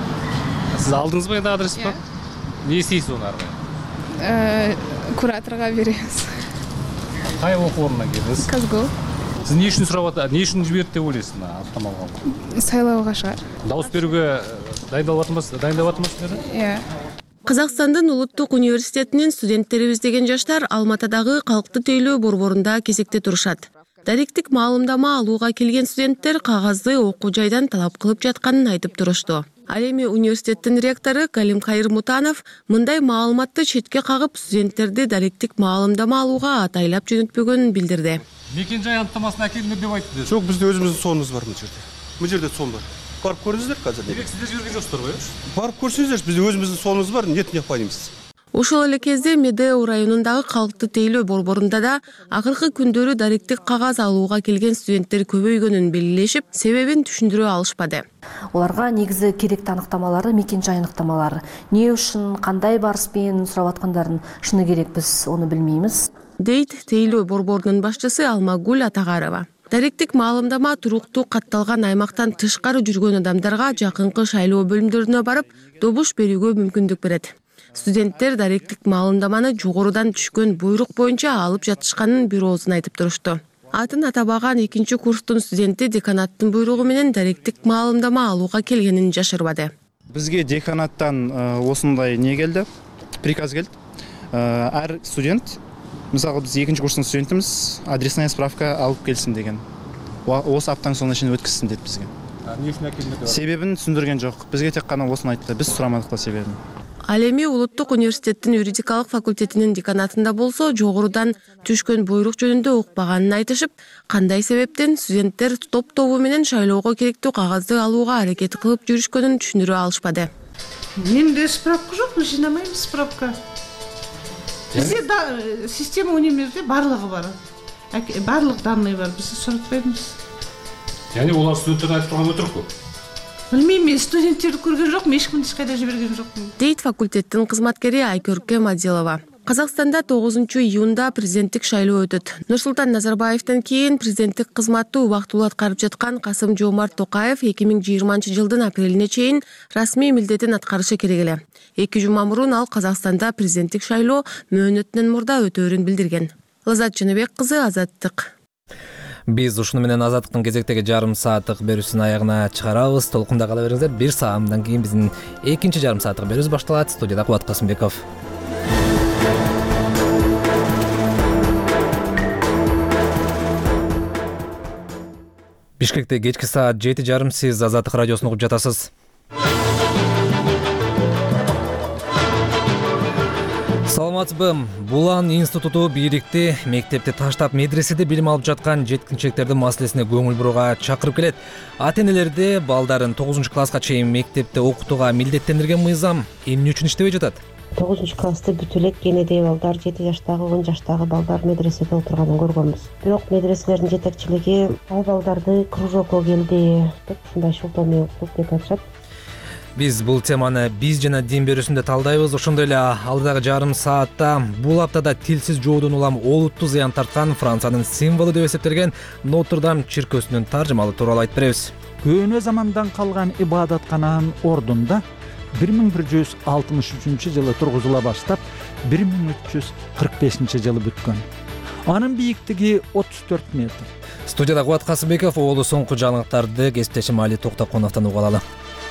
Сиз алдыңызбы эди адрести? Эмне истейсиз уну ары карай? Кураторго беребиз. Кай окуу ордуна кирдиңиз? Казгу. Сиз эмне үчүн сурап атат? Эмне үчүн жиберди деп ойлойсуз мына автомобилга? Сайлоого шаар. Дауыс берүүгө дайындалып атасызбы? Иә. Казакстандын улуттук университетинин студенттери издеген жаштар Алматыдагы калкты тейлөө борборунда кезекте турушат. Даректик маалымдама алууга келген студенттер кагазды окуу жайдан талап кылып жатканын айтып турушту. Ал эми университеттин ректору Калимкайыр Мутанов мындай маалыматты четке кагып, студенттерди даректик маалымдама алууга атайлап жөнөтпөгөнүн билдирди. Мекен жай анықтамасын әкеліңдер деп айтты. Жок, бизде өзүбүздүн сонубуз бар мына жерде. Мына жерде сон бар. Барып көрүңүздөр азыр. Демек сиздер жиберген жоксуңдар го? Барып көрсөңүздөр, бизде өзүбүздүн сонубуз бар, нет необходимости. Ошол эле кезде Медео районундагы калкты тейлөө борборунда да акыркы күндөрү даректик кагаз алууга келген студенттер көбөйгөнүн белгилешип, себебин түшүндүрө алышпады. Оларга негизи керектүү аныктамалары, мекен жай аныктамалары. Эмне үчүн, кандай барыспен сурап аткандарын шыны керек биз ону билмейбиз. Дейт тейлөө борборунун башчысы Алмагүл Атагарова. Даректик маалымдама туруктуу катталган аймактан тышкары жүргөн адамдарга жакынкы шайлоо бөлүмдөрүнө барып, добуш берүүгө мүмкүндүк берет. Студенттер даректик маалымдаманы жогорудан түшкөн буйрук боюнча алып жатышканын бир оозун айтып турушту. Атын атабаган 2-курстун студенти деканаттын буйругу менен даректик маалымдама алууга келгенин жашырбады. Бизге деканаттан осындай не келди? Приказ келди. Ар студент, мисалы биз 2-курстун студентимиз, адресная справка алып келсин деген. Осы аптаның соңуна чейин өткөзсүн деп бизге. эмне үчүн акелмеди? Себебин түшүндүргөн жок. Бизге тек гана осуну айтты. Биз сурамадык да себебин. Ал эми Улуттук университеттин юридикалык факультетинин деканатында болсо жогорудан түшкөн буйрук жөнүндө укпаганын айтышып, кандай себептен студенттер топ-тобу менен шайлоого керектүү кагазды алууга аракет кылып жүрүшкөнүн түшүндүрө алышпады. Менде справка жок, биз жыйнамайбыз справка. Бизде система универде барлыгы бар. Барлык данные бар, биз суратпайбыз. Яни улар студенттердин айтып турган өтүрөкпү? Билмейм, мен студенттерди көргөн жокмун, эч кимди эч кайда жиберген жокмун. Дейт факультеттин кызматкери Айкөркө Мадилова. Казакстанда 9 июнда президенттик шайлоо өтөт. Нурсултан Назарбаевден кийин президенттик кызматты убактылуу аткарып жаткан Касым-Жомарт Токаев 2020-жылдын апрелине чейин расмий милдетин аткарышы керек эле. 2 жума мурун ал Казакстанда президенттик шайлоо мөөнөтүнөн мурда өтөөрүн билдирген. Лазат Жаныбек кызы, Азаттык. Биз ушуну менен Азаттыктын кезектеги жарым сааттык берүүсүнүн аягына чыгарабыз. Толкунда кала бериңиздер. 1 саатдан кийин биздин экинчи жарым сааттык берүүбүз башталат. Студияда Кубат Касымбеков. Бишкекте кечки саат 7:30 сиз Азаттык радиосун угуп жатасыз. Саламатсызбы? Булан институту бийликти мектепти таштап медреседе билим алып жаткан жеткинчектердин маселесине көңүл бурууга чакырып келет. Ата-энелерди балдарын 9-класска чейин мектепте окутууга милдеттендирген мыйзам эмне үчүн иштебей жатат? 9-классты бүтүп элек кенедей балдар, 7 жаштагы, 10 жаштагы балдар медреседе отурганын көргөнбүз. Бирок медреселердин жетекчилиги ал балдарды кружокко келди деп ушундай шылтоо менен кылып кетип атышат. Биз бул теманы биз жана дин берүүсүндө талдайбыз. Ошондой эле алдыдагы жарым саатта бул аптада тилсиз жоодон улам олуттуу зыян тарткан Франциянын символу деп эсептелген Нотр-Дам чиркөөсүнүн таржымалы тууралуу айтып беребиз. Көөнө замандан калган ибадаткананын ордунда 1163-жылы тургузула баштап 1345-жылы бүткөн. Анын бийиктиги 34 метр. Студияда Кубат Касымбеков, оолу соңку жаңылыктарды кесиптешим Али Токтоконовдон угуп алалы.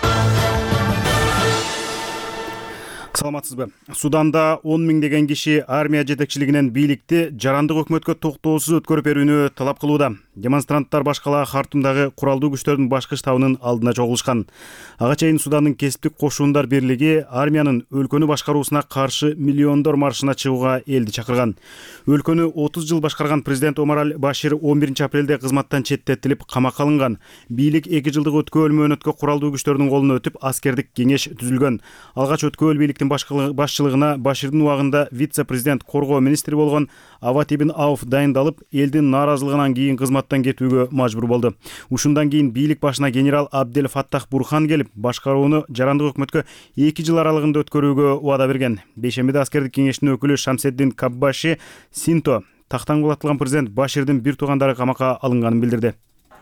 Саламатсызбы? Суданда 10 миңдеген киши армия жетекчилигинен бийликти жарандык өкмөткө токтоосуз өткөрүп берүүнү талап кылууда. Демонстранттар башкала Хартумдагы куралдуу күчтөрдүн башкы штабынын алдына чогулушкан. Ага чейин Судандын кесиптик кошуундар бирлиги армиянын өлкөнү башкаруусуна каршы миллиондор маршына чыгууга элди чакырган. Өлкөнү 30 жыл башкарган президент Омар Аль-Башир 11-апрелде кызматтан четтетилип камакка алынган. Бийлик 2 жылдык өткөөл мөөнөткө куралдуу күчтөрдүн колуна өтүп, аскердик кеңеш түзүлгөн. Алгач өткөөл бийликтин башчылыгына Баширдин убагында вице-президент коргоо министри болгон Ават ибн Ауф дайындалып, элдин нааразылыгынан кийин кызматтан кетүүгө мажбур болду. Ушундан кийин бийлик башына генерал Абдел Фаттах Бурхан келип, башкарууну жарандык өкмөткө 2 жыл аралыгында өткөрүүгө убада берген. Бейшембиде аскердик кеңештин өкүлү Шамседдин Каббаши Синто тактан кулатылган президент Баширдин бир туугандары камакка алынганын билдирди.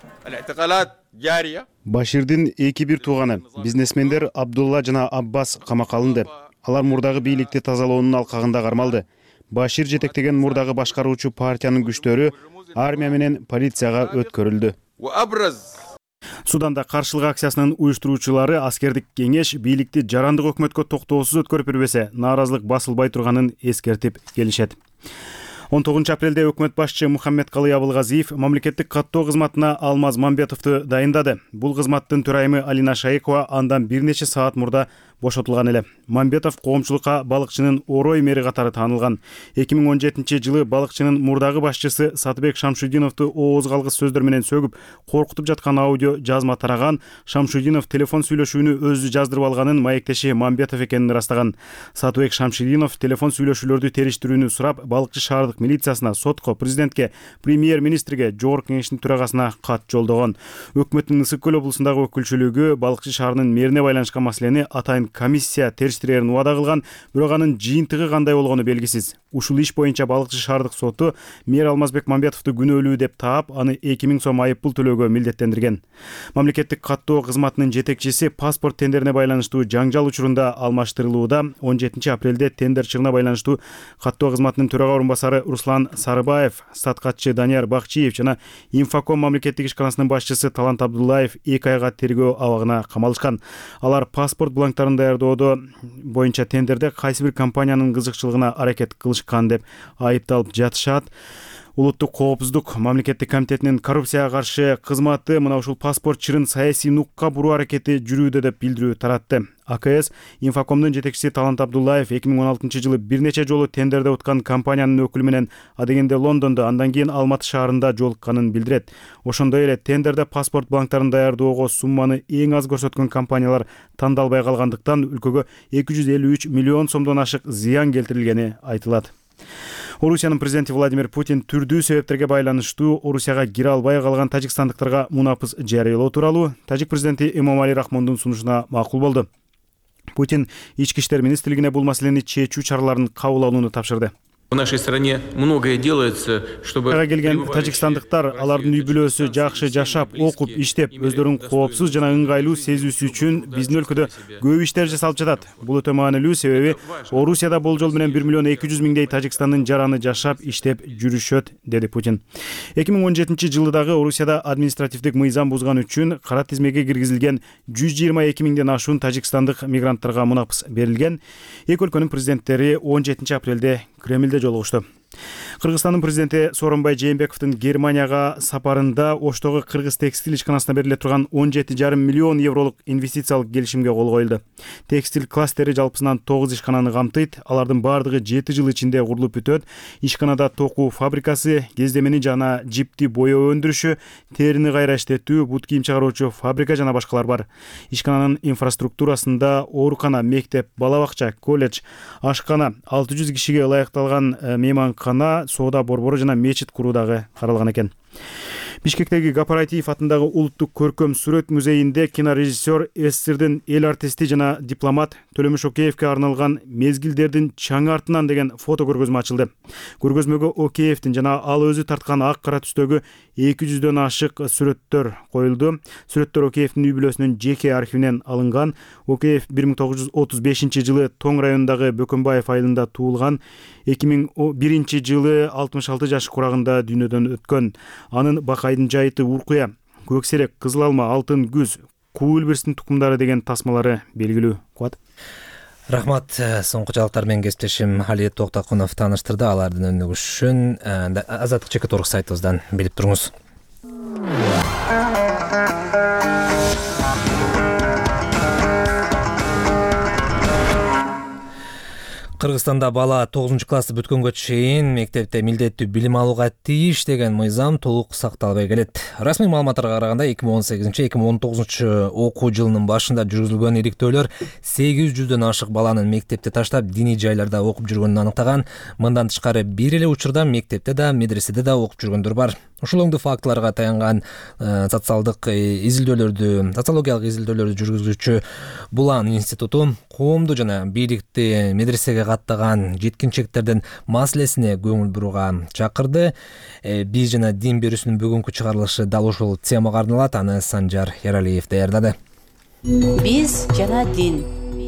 Баширдин 2 тууганы, бизнесмендер Абдулла жана Аббас камакка алынды. Алар мурдагы бийликти тазалоонун алкагында кармалды. Башир жетектеген мурдагы башкаруучу партиянын күчтөрү армия менен полицияга өткөрүлдү. Суданда каршылык акциясынын уюштуруучулары аскердик кеңеш бийликти жарандык өкмөткө токтоосуз өткөрүп бербесе, нааразылык басылбай турганын эскертип келишет. 19-апрелде өкмөт башчы Мухаммед Калый Абылгазиев мамлекеттик каттоо кызматына Алмаз Мамбетовду дайындады. Бул кызматтын төрайымы Алина Шаекова андан бир нече саат мурда бошотулган эле. Мамбетов коомчулукка балыкчынын орой мэри катары таанылган. 2017-жылы балыкчынын мурдагы башчысы Сатыбек Шамшудиновду ооз калгыс сөздөр менен сөгүп, коркутуп жаткан аудио жазма тараган. Шамшудинов телефон сүйлөшүүнү өзү жаздырып алганын маектеши Мамбетов экенин ырастаган. Сатыбек Шамшудинов телефон сүйлөшүүлөрдү териштирүүнү сурап, балыкчы шаардык милициясына, сотко, президентке, премьер-министрге, жогорку кеңештин төрагасына кат жолдогон. Өкмөттүн Ысык көл облусундагы өкүлчүлүгү балыкчы шаарынын мэрине байланышкан маселени атайын комиссия териштирерин убада кылган, бирок анын жыйынтыгы кандай болгону белгисиз. Ушул иш боюнча балыкчы шаардык соту мэр Алмазбек Мамбетовду күнөөлүү деп таап, аны 2000 сом айыппул төлөөгө милдеттендирген. Мамлекеттик каттоо кызматынын жетекчиси паспорт тендерине байланыштуу жаңжал учурунда алмаштырылууда. 17-апрелде тендер чыгына байланыштуу каттоо кызматынын төрага орун басары Руслан Сарыбаев, статкатчы Данияр Бакчиев жана Инфоком мамлекеттик ишканасынын башчысы Талант Абдуллаев 2 айга тергөө абагына камалышкан. Алар паспорт бланктарын даярдоодо боюнча тендерде кайсы бир компаниянын кызыкчылыгына аракет кылышкан деп айыпталып жатышат. Улуттук коопсуздук мамлекеттик комитетинин коррупцияга каршы кызматы мына ушул паспорт чырын саясий нукка буруу аракети жүрүүдө деп билдирүү таратты. АКС Инфокомдун жетекчиси Талант Абдуллаев 2016 жылы бир нече жолу тендерде уткан компаниянын өкүлү менен адегенде Лондондо, андан кийин Алматы шаарында жолукканын билдирет. Ошондой эле тендерде паспорт бланктарын даярдоого сумманы эң аз көрсөткөн компаниялар тандалбай калгандыктан өлкөгө 253 миллион сомдон ашык зыян келтирилгени айтылат. Орусиянын президенти Владимир Путин түрдүү себептерге байланыштуу Орусияга кире албай калган тажикстандыктарга мунапыс жарыялоо тууралуу тажик президенти Эмомали Рахмондун сунушуна макул болду. Путин ички иштер министрлигине бул маселени чечүү чараларын кабыл алууну тапшырды. В нашей стране многое делается, чтобы келген тажикстандыктар алардын үй бүлөсү жакшы жашап, окуп, иштеп, өздөрүн коопсуз жана ыңгайлуу сезүүсү үчүн биздин өлкөдө көп иштер жасалып жатат. Бул өтө маанилүү, себеби Орусияда болжол менен 1 миллион 200 миңдей тажикстандын жараны жашап, иштеп жүрүшөт, деди Путин. 2017 жылы дагы Орусияда административдик мыйзам бузган үчүн кара тизмеге киргизилген 122 миңден ашуун тажикстандык мигранттарга мунапыс берилген. Эки өлкөнүн президенттери 17 апрелде Кремльде жолугушту. Кыргызстандын президенти Сооронбай Жээнбековдун Германияга сапарында Оштогу кыргыз текстиль ишканасына бериле турган 17,5 миллион евролук инвестициялык келишимге кол коюлду. Текстиль кластери жалпысынан 9 ишкананы камтыйт. Алардын бардыгы 7 жыл ичинде курулуп бүтөт. Ишканада токуу фабрикасы, кездемени жана жипти боёо өндүрүшү, терини кайра иштетүү, бут кийим чыгаруучу фабрика жана башкалар бар. Ишкананын инфраструктурасында оорукана, мектеп, бала бакча, колледж, ашкана, 600 кишиге ылайыкталган мейманкана, соода борбору жана мечит куруу дагы каралган экен. Бишкектеги Кооператив атындагы улуттук көркөм сүрөт музейинде кинорежиссер, СССРдин эл артисти жана дипломат Төлөмүш Океевке арналган Мезгилдердин чаңы артынан деген фото көргөзмө ачылды. Көргөзмөгө Океевдин жана ал өзү тарткан ак кара түстөгү 200дөн ашык сүрөттөр коюлду. Сүрөттөр Океевдин үй бүлөсүнүн жеке архивинен алынган. Океев 1935 жылы Тоң районундагы Бөкөнбаев айылында туулган. 2001 жылы 66 жаш курагында дүйнөдөн өткөн. Анын Бакайдын жайыты Уркуя, Көксерек, Кызыл алма, Алтын күз, Куулберстин тукумдары деген тасмалары белгилүү. Куат. Рахмат. Соңку жаңылыктар менен кесиптешим Али Токтакунов тааныштырды. Алардын өнүгүшүн Азаттык Чекит Орг сайтыбыздан билип туруңуз. Кыргызстанда бала 9 классты бүткөнгө чейин мектепте милдеттүү билим алууга тийиш деген мыйзам толук сакталбай келет. Расмий маалыматтарга караганда 2018-2019 окуу жылынын башында жүргүзүлгөн ириктөөлөр 800дөн ашык баланын мектепти таштап диний жайларда окуп жүргөнүн аныктаган. Мындан тышкары бир эле учурда мектепте да, медреседе да окуп жүргөндөр бар. Ушул оңдуу фактыларга таянган социологиялык изилдөөлөрдү жүргүзүүчү Булан институту коомду жана бийликти медресеге каттаган жеткинчектердин маселесине көңүл бурууга чакырды. Биз жана дин берүүсүнүн бүгүнкү чыгарылышы дал ушул темага арналат. Аны Санжар Яралиев даярдады. Биз жана дин.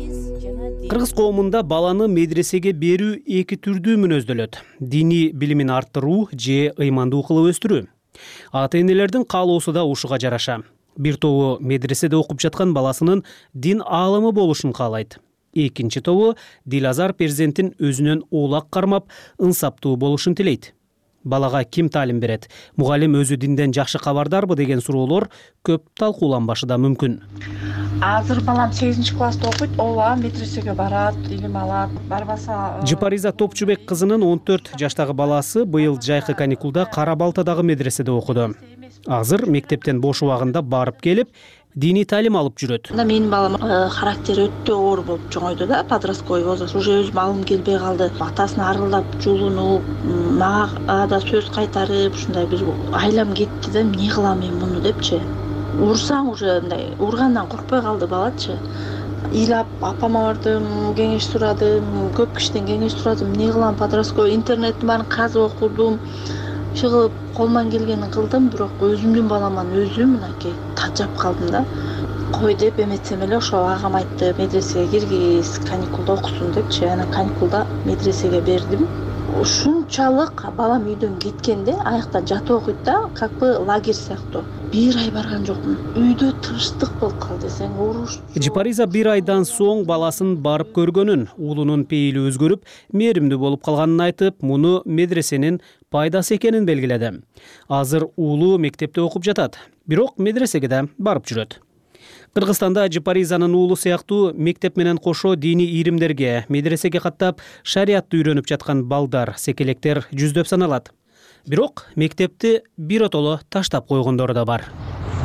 Кыргыз коомунда баланы медресеге берүү эки түрдүү мүнөздөлөт. Диний билимин арттыруу же ыймандуу кылып өстүрүү. Ата-энелердин каалоосу да ушуга жараша. Бир тобу медреседе окуп жаткан баласынын дин аалымы болушун каалайт. Экинчи тобу Дилазар перзенттин өзүнөн оолак кармап, ынсаптуу болушун тилейт. Балага ким таалим берет? Мугалим өзү динден жакшы кабардарбы деген суроолор көп талкууланбашы да мүмкүн. Азыр балам 8-класста окуйт, ооба медресеге барат, илим алат, барбаса. Жыпариза Топчубек кызынын 14 жаштагы баласы быйыл жайкы каникулда Кара Балтадагы медреседе окуду. Азыр мектептен бош убагында барып келип, диний таалим алып жүрөт. Менин балам характери өтө оор болуп чоңойду да, подростковый возраст. Уже өзүм алым келбей калды. Атасына арылдап, жулунуп, мага да сөз кайтарып, ушундай бир айлам кетти да, эмне кылам мен муну депчи. Урсаң уже мындай ургандан коркпой калды балачы. Ыйлап апама бардым, кеңеш сурадым, көп кишиден кеңеш сурадым. Эмне кылам, подростковый интернеттин баарын казып окудум. Чыгып колман келгенин кылдым, бирок өзүмдүн баламан өзүм мынакей тажап калдым да. Кой деп эметсем эле ошо агам айтты, медресеге киргиз, каникулда окусун депчи. Анан каникулда медресеге бердим. Ушунчалык балам үйдөн кеткенде аякта жатып окуйт да, как бы лагерь сыяктуу. Бир ай барган жокмун. Үйдө тынчтык болуп калды десең, уруш. Жыпариза бир айдан соң баласын барып көргөнүн, уулунун пейили өзгөрүп, мээримдүү болуп калганын айтып, муну медресенин пайдасы экенин белгиледи. Азыр уулу мектепте окуп жатат, бирок медресеге да барып жүрөт. Кыргызстанда Жапаризанын уулу сыяктуу мектеп менен кошо диний ийримдерге, медресеге каттап шариатты үйрөнүп жаткан балдар, секелектер жүздөп саналат. Бирок мектепти биротоло таштап койгондору да бар.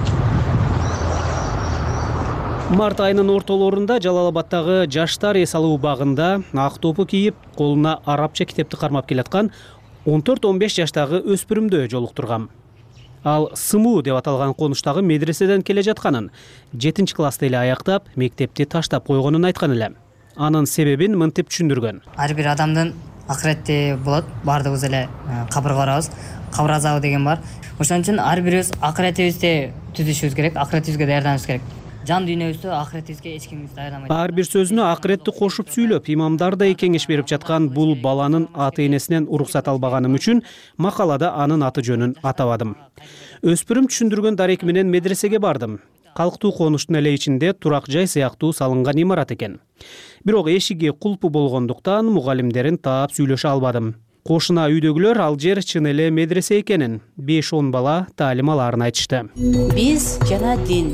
Март айынын ортолорунда Жалал-Абадтагы жаштар эс алуу багында ак топу кийип, колуна арабча китепти кармап келаткан 14-15 жаштагы өспүрүмдү жолуктургам. Ал Сымуу деп аталган конуштагы медреседен келе жатканын, 7-классты эле аяктап, мектепти таштап койгонун айткан эле. Анын себебин мынтип түшүндүргөн. Ар бир адамдын акыретте болот, баардыгыбыз эле кабырга барабыз. Кабыр азабы деген бар. Ошон үчүн ар бирибиз акыретибизди түзүшүбүз керек, акыретибизге даярданышыбыз керек. Жан дүйнөбүздү акыретибизге эч ким даярдамайт. Ар бир сөзүнө акыретти кошуп сүйлөп, имамдар да кеңеш берип жаткан бул баланын ата-энесинен уруксат албаганым үчүн макалада анын аты жөнүн атабадым. Өспүрүм түшүндүргөн дарек менен медресеге бардым. Калктуу конуштун эле ичинде турак жай сыяктуу салынган имарат экен. Бирок эшиги кулпу болгондуктан мугалимдерин таап сүйлөшө албадым. Кошуна үйдөгүлөр ал жер чын эле медресе экенин, 5-10 бала таалим алаарын айтышты. Биз жана дин.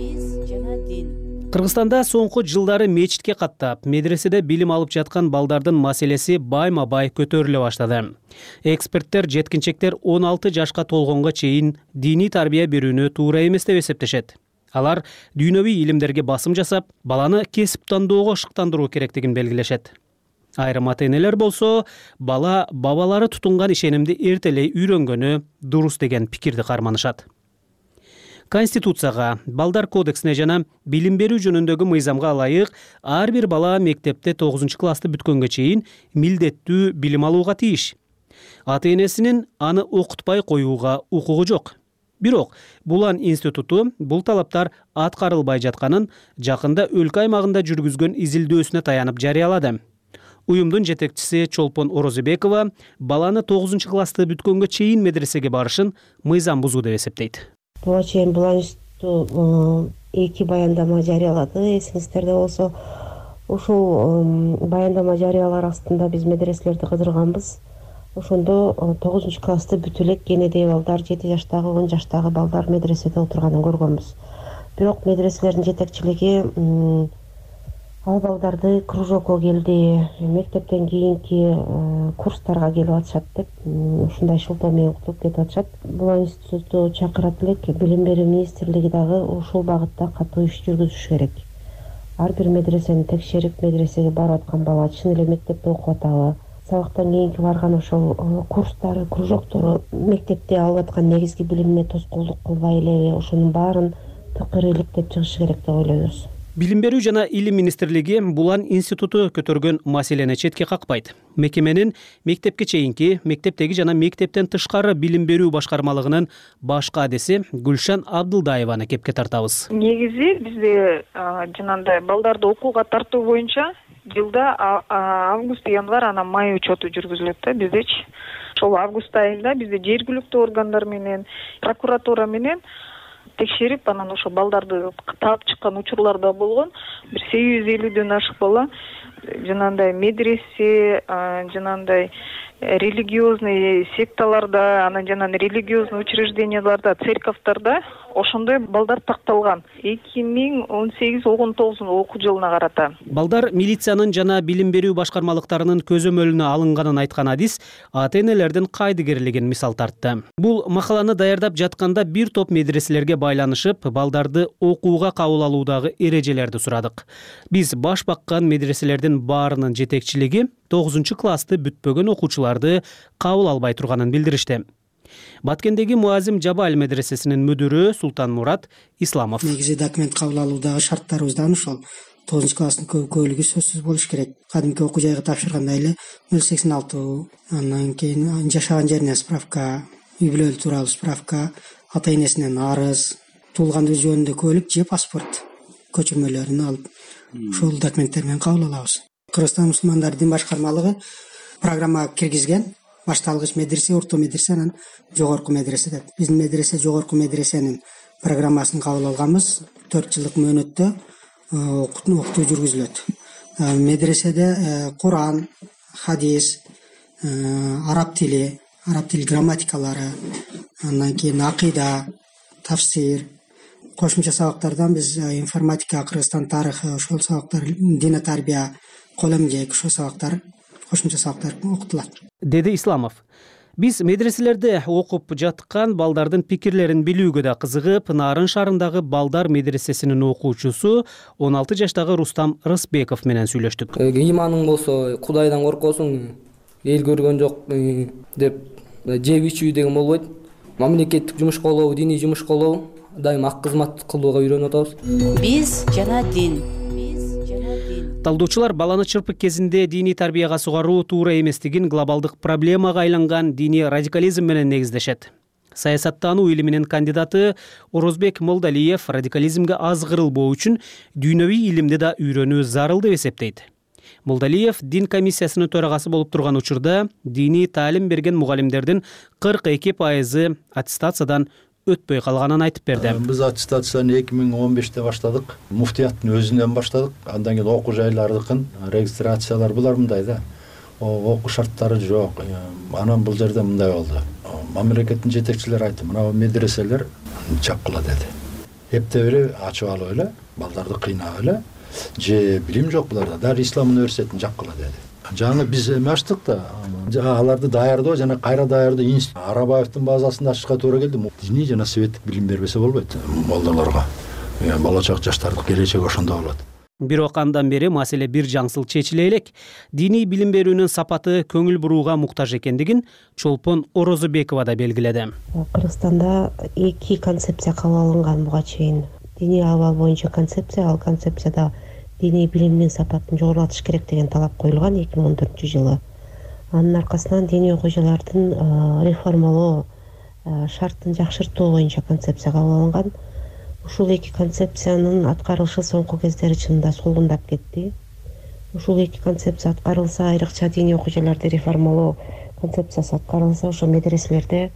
Кыргызстанда соңку жылдары мечитке каттап, медреседе билим алып жаткан балдардын маселеси байма-бай көтөрүлө баштады. Эксперттер жеткинчектер 16 жашка толгонго чейин диний тарбия берүүнү туура эмес деп эсептешет. Алар дүйнөбүй илимдерге басым жасап, баланы кесип тандоого шыктандыруу керектигин белгилешет. Айрым ата-энелер болсо, бала бабалары тутунган ишенимди эртелей үйрөнгөнү дурус деген пикирди карманышат. Конституцияга, балдар кодексине жана билим берүү жөнүндөгү мыйзамга ылайык ар бир бала мектепте 9-классты бүткөнгө чейин милдеттүү билим алууга тийиш. Ата-энесинин аны окутпай коюуга укугу жок. Бирок Булан институту бул талаптар аткарылбай жатканын жакында өлкө аймагында жүргүзгөн изилдөөсүнө таянып жарыялады. Уюмдун жетекчиси Чолпон Орозбекова баланы 9-классты бүткөнгө чейин медресеге барышын мыйзам бузуу деп эсептейт. Буга чейин Булан институту 2 баяндама жарыялады. Эсиңизде болсо, ушул баяндама жарыялар астында биз медреселерди кыдырганбыз. Ошондо 9-классты бүтө элек кенедей балдар, 7 жаштагы, 10 жаштагы балдар медреседе отурганын көргөнбүз. Бирок медреселердин жетекчилиги ал балдарды кружокко келди, мектептен кийинки курстарга келип атышат деп, ушундай шылтоо менен окутуп кетип атышат. Бул институту чакырат элек, билим берүү министрлиги дагы ушул багытта катуу иш жүргүзүш керек. Ар бир медресени текшерип, медресеге барып аткан бала чын эле мектепте окуп атабы, сабактан кийинки барган ошол курстары, кружоктору мектепте алып аткан негизги билимине тоскоолдук кылбай элеби, ошонун баарын тыкыр иликтеп чыгышы керек деп ойлойбуз. Билим берүү жана илим министрлиги Булан институту көтөргөн маселени четке какпайт. Мекеменин мектепке чейинки, мектептеги жана мектептен тышкары билим берүү башкармалыгынын башкы адеси Гүлшан Абдылдаеваны кепке тартабыз. Негизи бизде жанагындай балдарды окууга тартуу боюнча жылда август, январь, анан май учету жүргүзүлөт да биздечи. Ошол август айында бизде жергиликтүү органдар менен, прокуратура менен текшерип, анан ошо балдарды таап чыккан учурлар да болгон. Бир 850дөн ашык бала жанагындай медресе, жанагындай религиозный секталарда, анан жанагы религиозный учрежденияларда, церковторда ошондой балдар такталган. 2018-19 окуу жылына карата. Балдар милициянын жана билим берүү башкармалыктарынын көзөмөлүнө алынганын айткан адис ата-энелердин кайдыгерлигин мисал тартты. Бул макаланы даярдап жатканда бир топ медреселерге байланышып, балдарды окууга кабыл алуудагы эрежелерди сурадык. Биз баш баккан медреселердин баарынын жетекчилиги 9-классты бүтпөгөн окуучуларды кабыл албай турганын билдиришти. Баткендеги Муазим Жабал медресесинин мүдүрү Султан Мурат Исламов. Негизи документ кабыл алуудагы шарттарыбыздан ошол 9-класстын көбүлүгү сөзсүз болуш керек. Кадимки окуу жайга тапшырганда эле 086, андан кийин жашаган жеринен справка, үй бүлөлүк тууралуу справка, ата-энесинен арыз, туулгандыгы жөнүндө куәлик же паспорт көчүрмөлөрүн алып, ушул документтер менен кабыл алабыз. Кыргызстан мусулмандары дин башкармалыгы программага киргизген башталгыч медресе, орто медресе, анан жогорку медресе деп. Биздин медресе жогорку медресенин программасын кабыл алганбыз. 4 жылдык мөөнөттө окутуу жүргүзүлөт. Медреседе Куран, хадис, араб тили, араб тил грамматикалары, андан кийин акыйда, тафсир, кошумча сабактардан биз информатика, Кыргызстан тарыхы, ошол сабактар, дине тарбия, кол эмгек, ошол сабактар, кошумча сабактар окутулат, деди Исламов. Биз медреселерде окуп жаткан балдардын пикирлерин билүүгө да кызыгып, Нарын шаарындагы балдар медресесинин окуучусу 16 жаштагы Рустам Рысбеков менен сүйлөштүк. Ыйманың болсо, Кудайдан коркосуң, эл көргөн жок деп жеп ичүү деген болбойт. Мамлекеттик жумуш колоо, диний жумуш колоо, дайым ак кызмат кылууга үйрөнүп атабыз. Биз жана дин. Талдоочулар баланы чырпык кезинде диний тарбияга сугаруу туура эместигин глобалдык проблемага айланган диний радикализм менен негиздешет. Саясаттануу илиминин кандидаты Орозбек Молдалиев радикализмге аз кырылбоо үчүн дүйнөвүй илимди да үйрөнүү зарыл деп эсептейт. Молдалиев дин комиссиясынын төрагасы болуп турган учурда диний таалим берген мугалимдердин 42% аттестациядан өтпөй калганын айтып берди. Биз аттестацияны 2015-те баштадык. Муфтияттын өзүнөн баштадык. Андан кийин окуу жайлардыкын регистрациялар булар мындай да. Окуу шарттары жок. Анан бул жерде мындай болду. Мамлекеттин жетекчилери айтты, мына медреселер чапкыла деди. Эптебери ачып алып эле, балдарды кыйнап эле, же билим жок буларда. Дары ислам университетин жапкыла деди. Жаңы биз эме ачтык да, аларды даярдоо жана кайра даярдоо институт Арабаевдин базасында ачышка туура келди. Диний жана светтик билим бербесе болбойт балдарларга. Балачак жаштардын келечеги ошондо болот. Бирок андан бери маселе бир жаңсыл чечиле элек. Диний билим берүүнүн сапаты көңүл бурууга муктаж экендигин Чолпон Орозбекова да белгиледи. Кыргызстанда 2 концепция кабыл алынган буга чейин. Диний абал боюнча концепция, ал концепцияда диний билимдин сапатын жогорулатыш керек деген талап коюлган 2014-жылы. Анын аркасынан диний окуучулардын реформалоо шарттын жакшыртуу боюнча концепция кабыл алынган. Ушул 2 концепциянын аткарылышы соңку кездери чынында солгундап кетти. Ушул 2 концепция аткарылса, айрыкча диний окуучуларды реформалоо концепциясы аткарылса, ошо медреселерде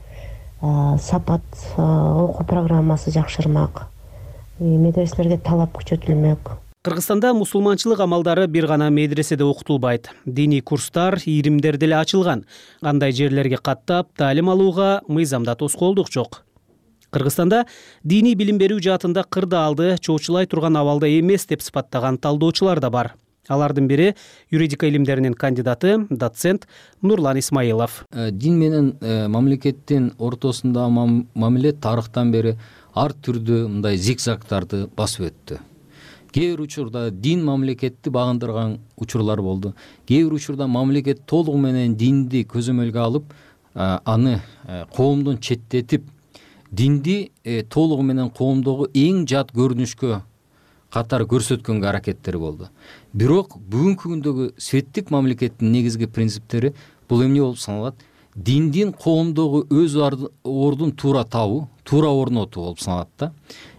сапат окуу программасы жакшырмак. Медреселерге талап күчөтүлмөк. Кыргызстанда мусулманчылык амалдары бир гана медреседе окутулбайт. Диний курстар, иримдер деле ачылган. Андай жерлерге каттап таалим алууга мыйзамда тоскоолдук жок. Кыргызстанда диний билим берүү жаатында кырдаалды чоочулай турган абалда эмес деп сыпаттаган талдоочулар да бар. Алардын бири юридика илимдеринин кандидаты, доцент Нурлан Исмаилов. Дин менен мамлекеттин ортосунда мамиле тарыхтан бери ар түрдүү мындай зигзагтарды басып өттү. Кээ бир учурда дин мамлекетти багындырган учурлар болду. Кээ бир учурда мамлекет толугу менен динди көзөмөлгө алып, аны коомдон четтетип, динди толугу менен коомдогу эң жат көрүнүшкө катар көрсөткөнгө аракеттери болду. Бирок бүгүнкү күндөгү светтик мамлекеттин негизги принциптери бул эмне болуп саналат? Диндин коомдогу өз ордун туура табуу, туура орнотуу болуп саналат да.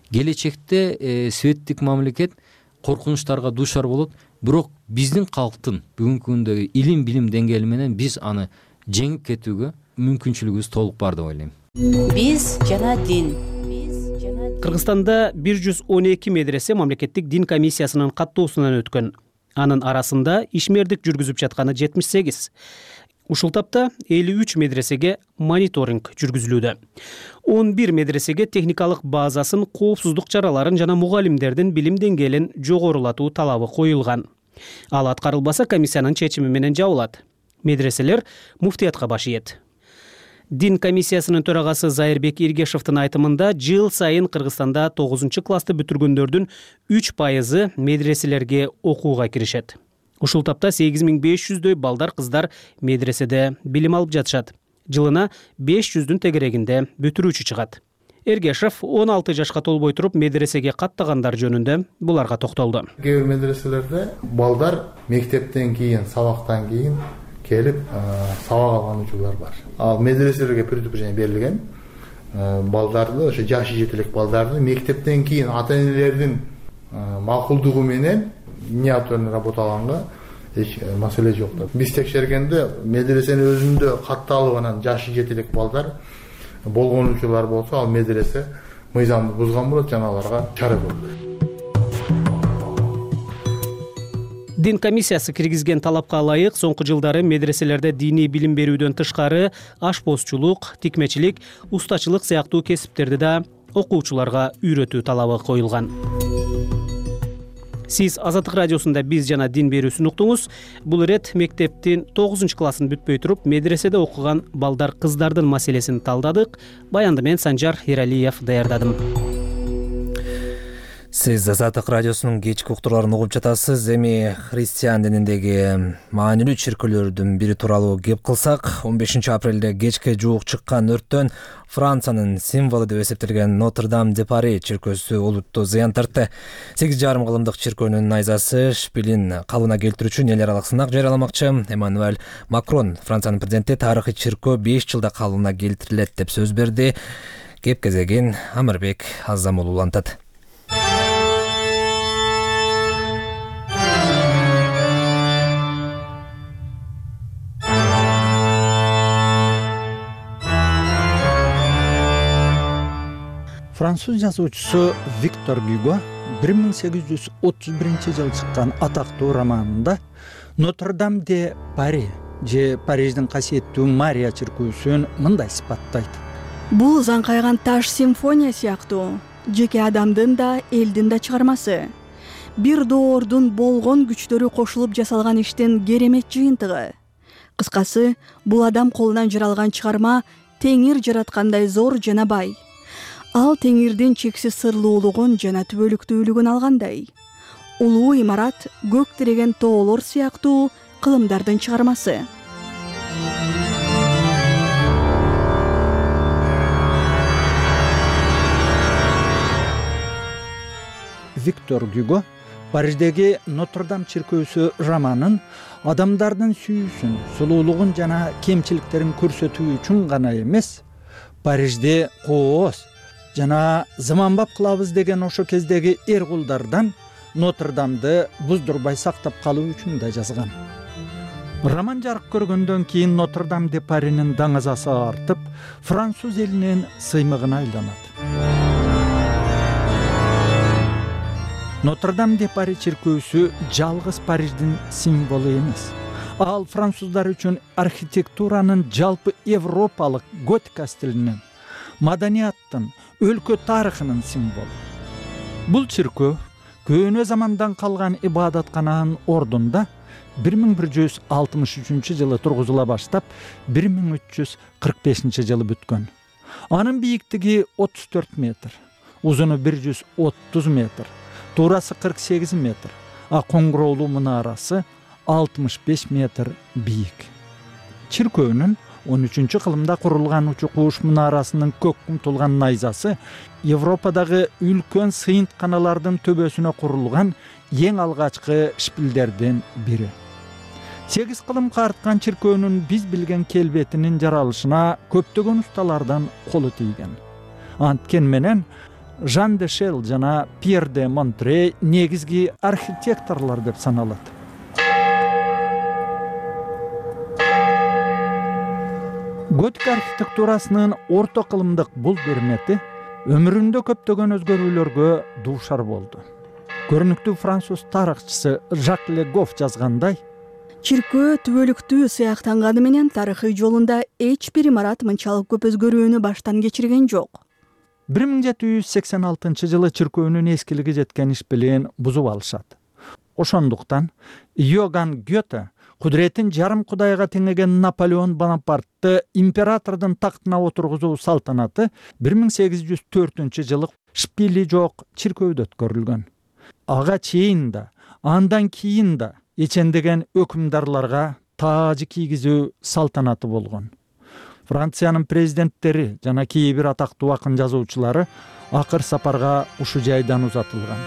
Келечекте светтик мамлекет коркунучтарга дуушар болот, бирок биздин калктын бүгүнкү күндөгү илим билим деңгээли менен биз аны жеңип кетүүгө мүмкүнчүлүгүбүз толук бар деп ойлойм. Биз жана дин. Кыргызстанда 112 медресе мамлекеттик дин комиссиясынын каттоосунан өткөн. Анын арасында ишмердик жүргүзүп жатканы 78. Ушул тапта 53 медресеге мониторинг жүргүзүлүүдө. 11 медресеге техникалык базасын, коопсуздук чараларын жана мугалимдердин билим деңгээлин жогорулатуу талабы коюлган. Ал аткарылбаса комиссиянын чечими менен жабылат. Медреселер муфтиятка баш ийет. Дин комиссиясынын төрагасы Зайырбек Иргешевдин айтымында жыл сайын Кыргызстанда 9-классты бүтүргөндөрдүн 3% медреселерге окууга киришет. Ушул тапта 8500дөй балдар кыздар медреседе билим алып жатышат. Жылына 500-дүн тегерегинде бүтүрүүчү чыгат. Эргешев 16 жашка толбой туруп медресеге каттагандар жөнүндө буларга токтолду. Кээ бир медреселерде балдар мектептен кийин, сабактан кийин келип сабак алган учурлар бар. Ал медреселерге предупреждение берилген. Балдарды, ошо жашы жетелек балдарды мектептен кийин ата-энелердин макулдугу менен неотойно работаганга эч маселе жок. Биз текшергенде медресенин өзүндө катталып анан жашы жетелек балдар болгон учурлар болсо, ал медресе мыйзамды бузган болот, жана аларга чара көрүлөт. Дин комиссиясы киргизген талапка ылайык соңку жылдары медреселерде диний билим берүүдөн тышкары ашпозчулук, тикмечилик, устачылык сыяктуу кесиптерди да окуучуларга үйрөтүү талабы коюлган. Сиз Азаттык радиосунда биз жана дин берүүсүн уктуңуз. Бул ирет мектептин 9 классын бүтпөй туруп медреседе окуган балдар кыздардын маселесин талдадык. Баянды мен Санжар Эралиев даярдадым. Сиз Азаттык радиосунун кечки уктурларын угуп жатасыз. Эми христиан дининдеги маанилүү чиркөөлөрдүн бири тууралуу кеп кылсак, 15 апрелде кечке жуук чыккан өрттөн Франциянын символу деп эсептелген Нотр-Дам-де-Пари чиркөөсү олуттуу зыян тартты. 8,5 кылымдык чиркөөнүн найзасы шпилин калыбына келтирүүчү эл аралык сынак жарыяламакчы. Эммануэль Макрон, Франциянын президенти, тарыхый чиркөө 5 жылда калыбына келтирилет деп сөз берди. Кеп кезегин Амырбек Азамул улантат. Француз жазуучусу Виктор Гюго 1831 чыккан атактуу романында Нотр-Дам-де-Пари же Париждин касиеттүү Мария чиркөөсүн мындай сыпаттайт. Бул заңкайган таш симфония сыяктуу жеке адамдын да элдин да чыгармасы. Бир доордун болгон күчтөрү кошулуп жасалган иштин керемет жыйынтыгы. Кыскасы, бул адам колунан жаралган чыгарма теңир жараткандай зор жана бай. Ал теңирдин чексиз сырлуулугун жана түбөлүктүүлүгүн алгандай. Улуу имарат, көк тиреген тоолор сыяктуу кылымдардын чыгармасы. Виктор Гюго Париждеги Нотр-Дам чиркөөсү романын адамдардын сүйүүсүн, сулуулугун жана кемчиликтерин көрсөтүү үчүн гана эмес, Парижде кооз жана заманбап кылабыз деген ошо кездеги эр кулдардан Нотр-Дамды буздурбай сактап калуу үчүн да жазган. Роман жарык көргөндөн кийин Нотр-Дам-де-Паринин даңазасы артып, француз элинин сыймыгына айланат. Нотр-Дам-де-Пари чиркөөсү жалгыз Париждин символу эмес. Ал француздар үчүн архитектуранын жалпы европалык готика стилинин, маданияттын, өлкө тарыхынын символу. Бул чиркөө көөнө замандан калган ибадаткананын ордунда 1163 жылы тургузула баштап 1345 жылы бүткөн. Анын бийиктиги 34 метр, узуну 130 метр, туурасы 48 метр, а коңгуроолуу мунарасы 65 метр бийик. Чиркөөнүн 13 кылымда курулган учу кууш мунарасынын көк умтулган найзасы Европадагы үлкөн сыйынтканалардын төбөсүнө курулган эң алгачкы шпилдерден бири. 8 кылымга арткан чиркөөнүн биз билген келбетинин жаралышына көптөгөн усталардан колу тийген. Анткен менен Жан де Шел жана Пьер де Монтре негизги архитекторлор деп саналат. Готика архитектурасынын орто кылымдык бул бермети өмүрүндө көптөгөн өзгөрүүлөргө дуушар болду. Көрүнүктүү француз тарыхчысы Жак Ле Гоф жазгандай, чиркөө түбөлүктүү сыяктанганы менен тарыхый жолунда эч бир имарат мынчалык көп өзгөрүүнү баштан кечирген жок. 1786 жылы чиркөөнүн эскилиги жеткен шпилин бузуп алышат. Ошондуктан Иоганн Гёте кудуретин жарым кудайга теңеген Наполеон Бонапартты императордун тактына отургузуу салтанаты 1804 жылы шпили жок чиркөөдө өткөрүлгөн. Ага чейин да, андан кийин да эчендеген өкүмдарларга таажы кийгизүү салтанаты болгон. Франциянын президенттери жана кээ бир атактуу акын жазуучулары акыр сапарга ушу жайдан узатылган.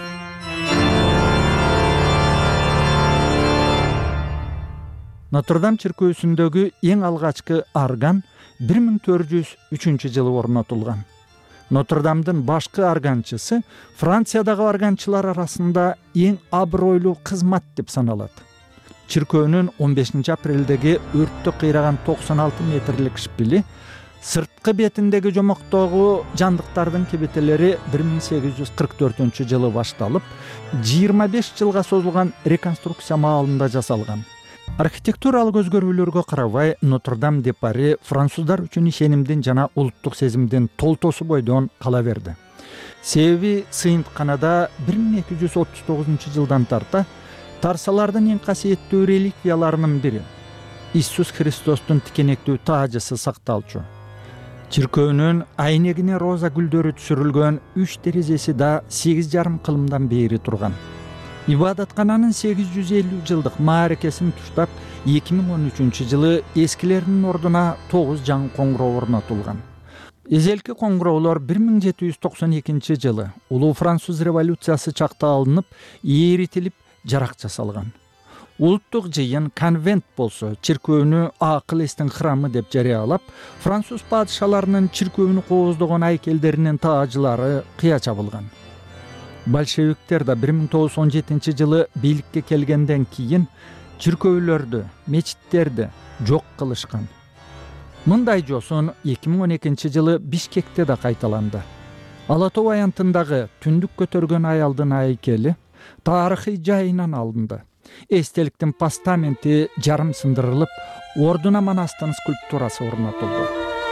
Нотр-Дам чиркөөсүндөгү эң алгачкы орган 1403 жылы орнотулган. Нотр-Дамдын башкы органчысы Франциядагы органчылар арасында эң абройлуу кызмат деп саналат. Чиркөөнүн 15 апрелдеги өрттө кыйраган 96 метрлик шпили Сырткы бетиндеги жомоктогу жандыктардын кебетелери 1844-жылы башталып, 25 жылга созулган реконструкция маалында жасалган. Архитектуралык өзгөрүүлөргө карабай, Нотр-Дам-де-Пари француздар үчүн ишенимдин жана улуттук сезимдин толтосу бойдон кала берди. Себеби сыйынтканада 1239-жылдан тарта тарсалардын эң касиеттүү реликвияларынын бири Иисус Христостун тикенектүү таажысы сакталчу. Чиркөөнүн айнегине роза гүлдөрү түшүрүлгөн 3 терезеси да 8,5 кылымдан бери турган. Ибадаткананын 850 жылдык мааракесин туштап, 2013-жылы эскилердин ордуна 9 жаңы коңгуроо орнотулган. Эзелки коңгуроолор 1792-жылы улуу француз революциясы чакта алынып, ээритилип, жарак жасалган. Улуттук жыйын конвент болсо, чиркөөнү акыл эстин храмы деп жарыялап, француз падышаларынын чиркөөнү кооздогон айкелдеринин таажылары кыя чабылган. Большевиктер да 1917-жылы бийликке келгенден кийин чиркөөлөрдү, мечиттерди жок кылышкан. Мындай жосун 2012-жылы Бишкекте да кайталанды. Ала Тоо аянтындагы түндүк көтөргөн аялдын айкели тарыхый жайынан алынды. Эстеликтин постаменти жарым сындырылып, ордуна манастын скульптурасы орнотулду.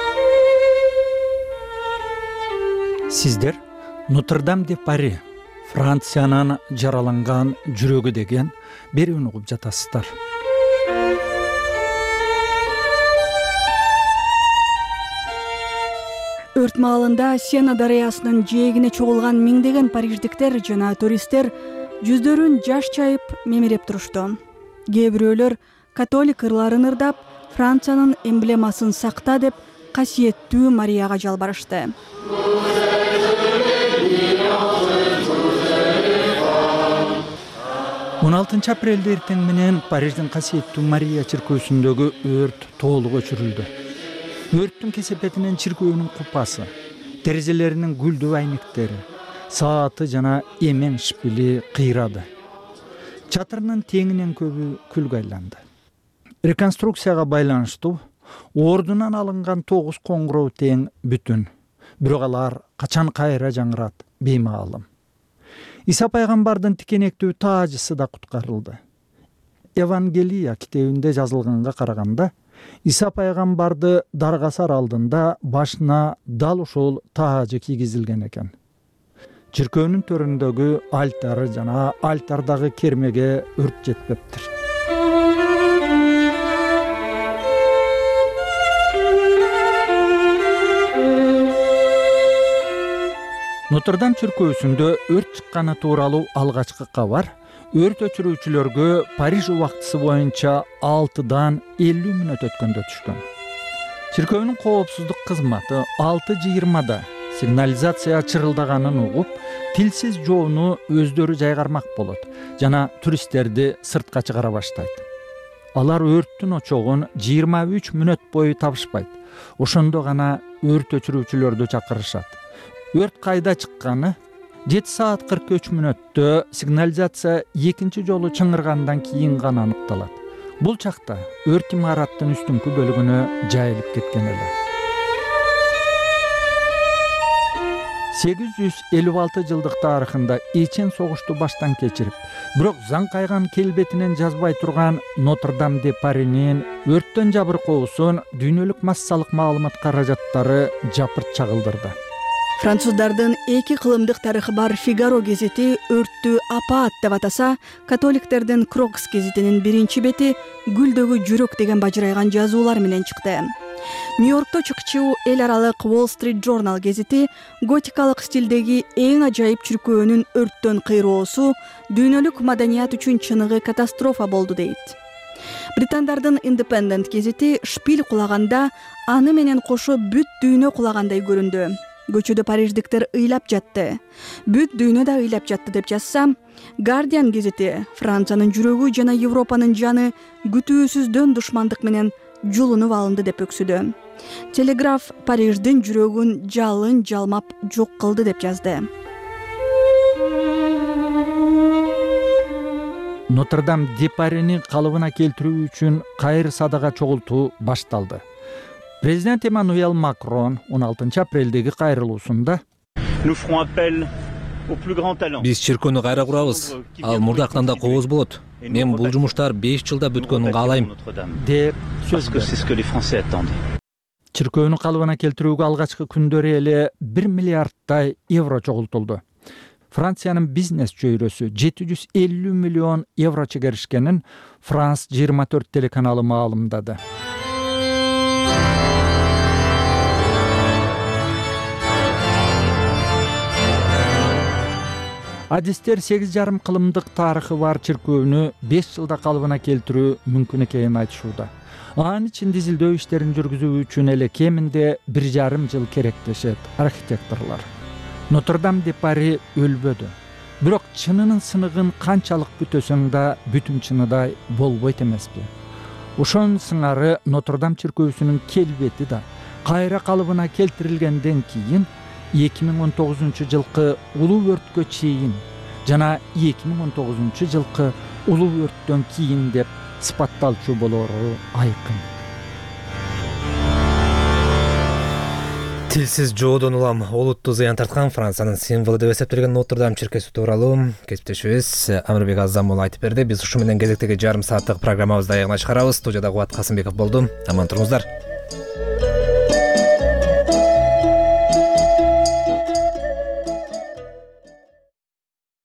Сиздер Нотр-Дам-де-Пари, Франциянын жараланган жүрөгү деген берүүнү угуп жатасыздар. Өрт маалында Сена дарыясынын жээгине чогулган миңдеген париждиктер жана туристтер жүздөрүн жаш чайып мемиреп турушту. Кээ бирөөлөр католик ырларын ырдап, Франциянын эмблемасын сакта деп касиеттүү Марияга жалбарышты. 16 апрелде эртең менен Париждин касиеттүү Мария чиркөөсүндөгү өрт толук өчүрүлдү. Өрттүн кесепетинен чиркөөнүн купасы, терезелеринин гүлдүү айнектери, сааты жана эмен шпили кыйрады. Чатырынын теңинен көбү күлгө айланды. Реконструкцияга байланыштуу ордунан алынган 9 коңгуроо тең бүтүн. Бирок алар качан кайра жаңырат беймаалым. Иса пайгамбардын тикенектүү таажысы да куткарылды. Евангелия китебинде жазылганга караганда, Иса пайгамбарды даргасар алдында башына дал ушул таажы кийгизилген экен. Чиркөөнүн төрүндөгү альтары жана альтардагы кермеге өрт жетпептир. Нотр-Дам чиркөөсүндө өрт чыкканы тууралуу алгачкы кабар өрт өчүрүүчүлөргө Париж убактысы боюнча 6дан 50 мүнөт өткөндө түшкөн. Чиркөөнүн коопсуздук кызматы 6:20 сигнализация чырылдаганын угуп, тилсиз жоону өздөрү жайгармак болот жана туристтерди сыртка чыгара баштайт. Алар өрттүн очогун 23 мүнөт бою табышпайт. Ошондо гана өрт өчүрүүчүлөрдү чакырышат. Өрт кайда чыкканы 7 саат 43 мүнөттө сигнализация экинчи жолу чыңыргандан кийин гана аныкталат. Бул чакта өрт имараттын үстүнкү бөлүгүнө жайылып кеткен эле. 856 жылдык тарыхында эчен согушту баштан кечирип, бирок заң кайган келбетинен жазбай турган Нотр-Дам-де-Паринин өрттөн жабыркоосун дүйнөлүк массалык маалымат каражаттары жапырт чагылдырды. Француздардын 2 кылымдык тарыхы бар Фигаро гезити өрттү апаат деп атаса, католиктердин Крокс гезитинин биринчи бети гүлдөгү жүрөк деген бажырайган жазуулар менен чыкты. Нью-Йоркто чыкчу эл аралык Wall Street Journal гезити готикалык стилдеги эң ажайып чиркөөнүн өрттөн кыйроосу дүйнөлүк маданият үчүн чыныгы катастрофа болду дейт. Британдардын Independent гезити шпиль кулаганда аны менен кошо бүт дүйнө кулагандай көрүндү. Көчөдө париждиктер ыйлап жатты. Бүт дүйнө да ыйлап жатты деп жазса, Guardian гезити Франциянын жүрөгү жана Европанын жаны күтүүсүздөн душмандык менен жулунуп алынды деп өксүдү. Телеграф Париждин жүрөгүн жалын жалмап жок кылды деп жазды. Нотр-Дам-де-Парини калыбына келтирүү үчүн кайыр садага чогултуу башталды. Президент Эммануэл Макрон 16 апрелдеги кайрылуусунда биз чиркөөнү кайра курабыз. Ал мурдактан да кооз болот. Мен бул жумуштар 5 жылда бүткөнүн каалайм деп сөз берди. Чиркөөнү калыбына келтирүүгө алгачкы күндөрү эле 1 миллиарддай евро чогултулду. Франциянын бизнес чөйрөсү 750 миллион евро чегеришкенин Франс 24 телеканалы маалымдады. Адистер 8,5 кылымдык тарыхы бар чиркөөнү 5 жылда калыбына келтирүү мүмкүн экенин айтышууда. Анын ичинде изилдөө иштерин жүргүзүү үчүн эле кеминде 1,5 жыл керек дешет архитекторлор. Нотр-Дам-де-Пари өлбөдү. Бирок чынынын сыныгын канчалык бүтөсөң да бүтүн чыныдай болбойт эмеспи? Ошонун сыңары Нотр-Дам чиркөөсүнүн келбети да кайра калыбына келтирилгенден кийин 2019 жылкы улуу өрткө чейин жана 2019 жылкы улуу өрттөн кийин деп сыпатталчу болору айкын. Тилсиз жоодон улам олуттуу зыян тарткан Франциянын символу деп эсептелген Нотр-Дам чиркөөсү тууралуу кесиптешибиз Амырбек Азамбол айтып берди. Биз ушу менен кезектеги жарым сааттык программабызды аягына чыгарабыз. Студияда Кубат Касымбеков болду. Аман туруңуздар.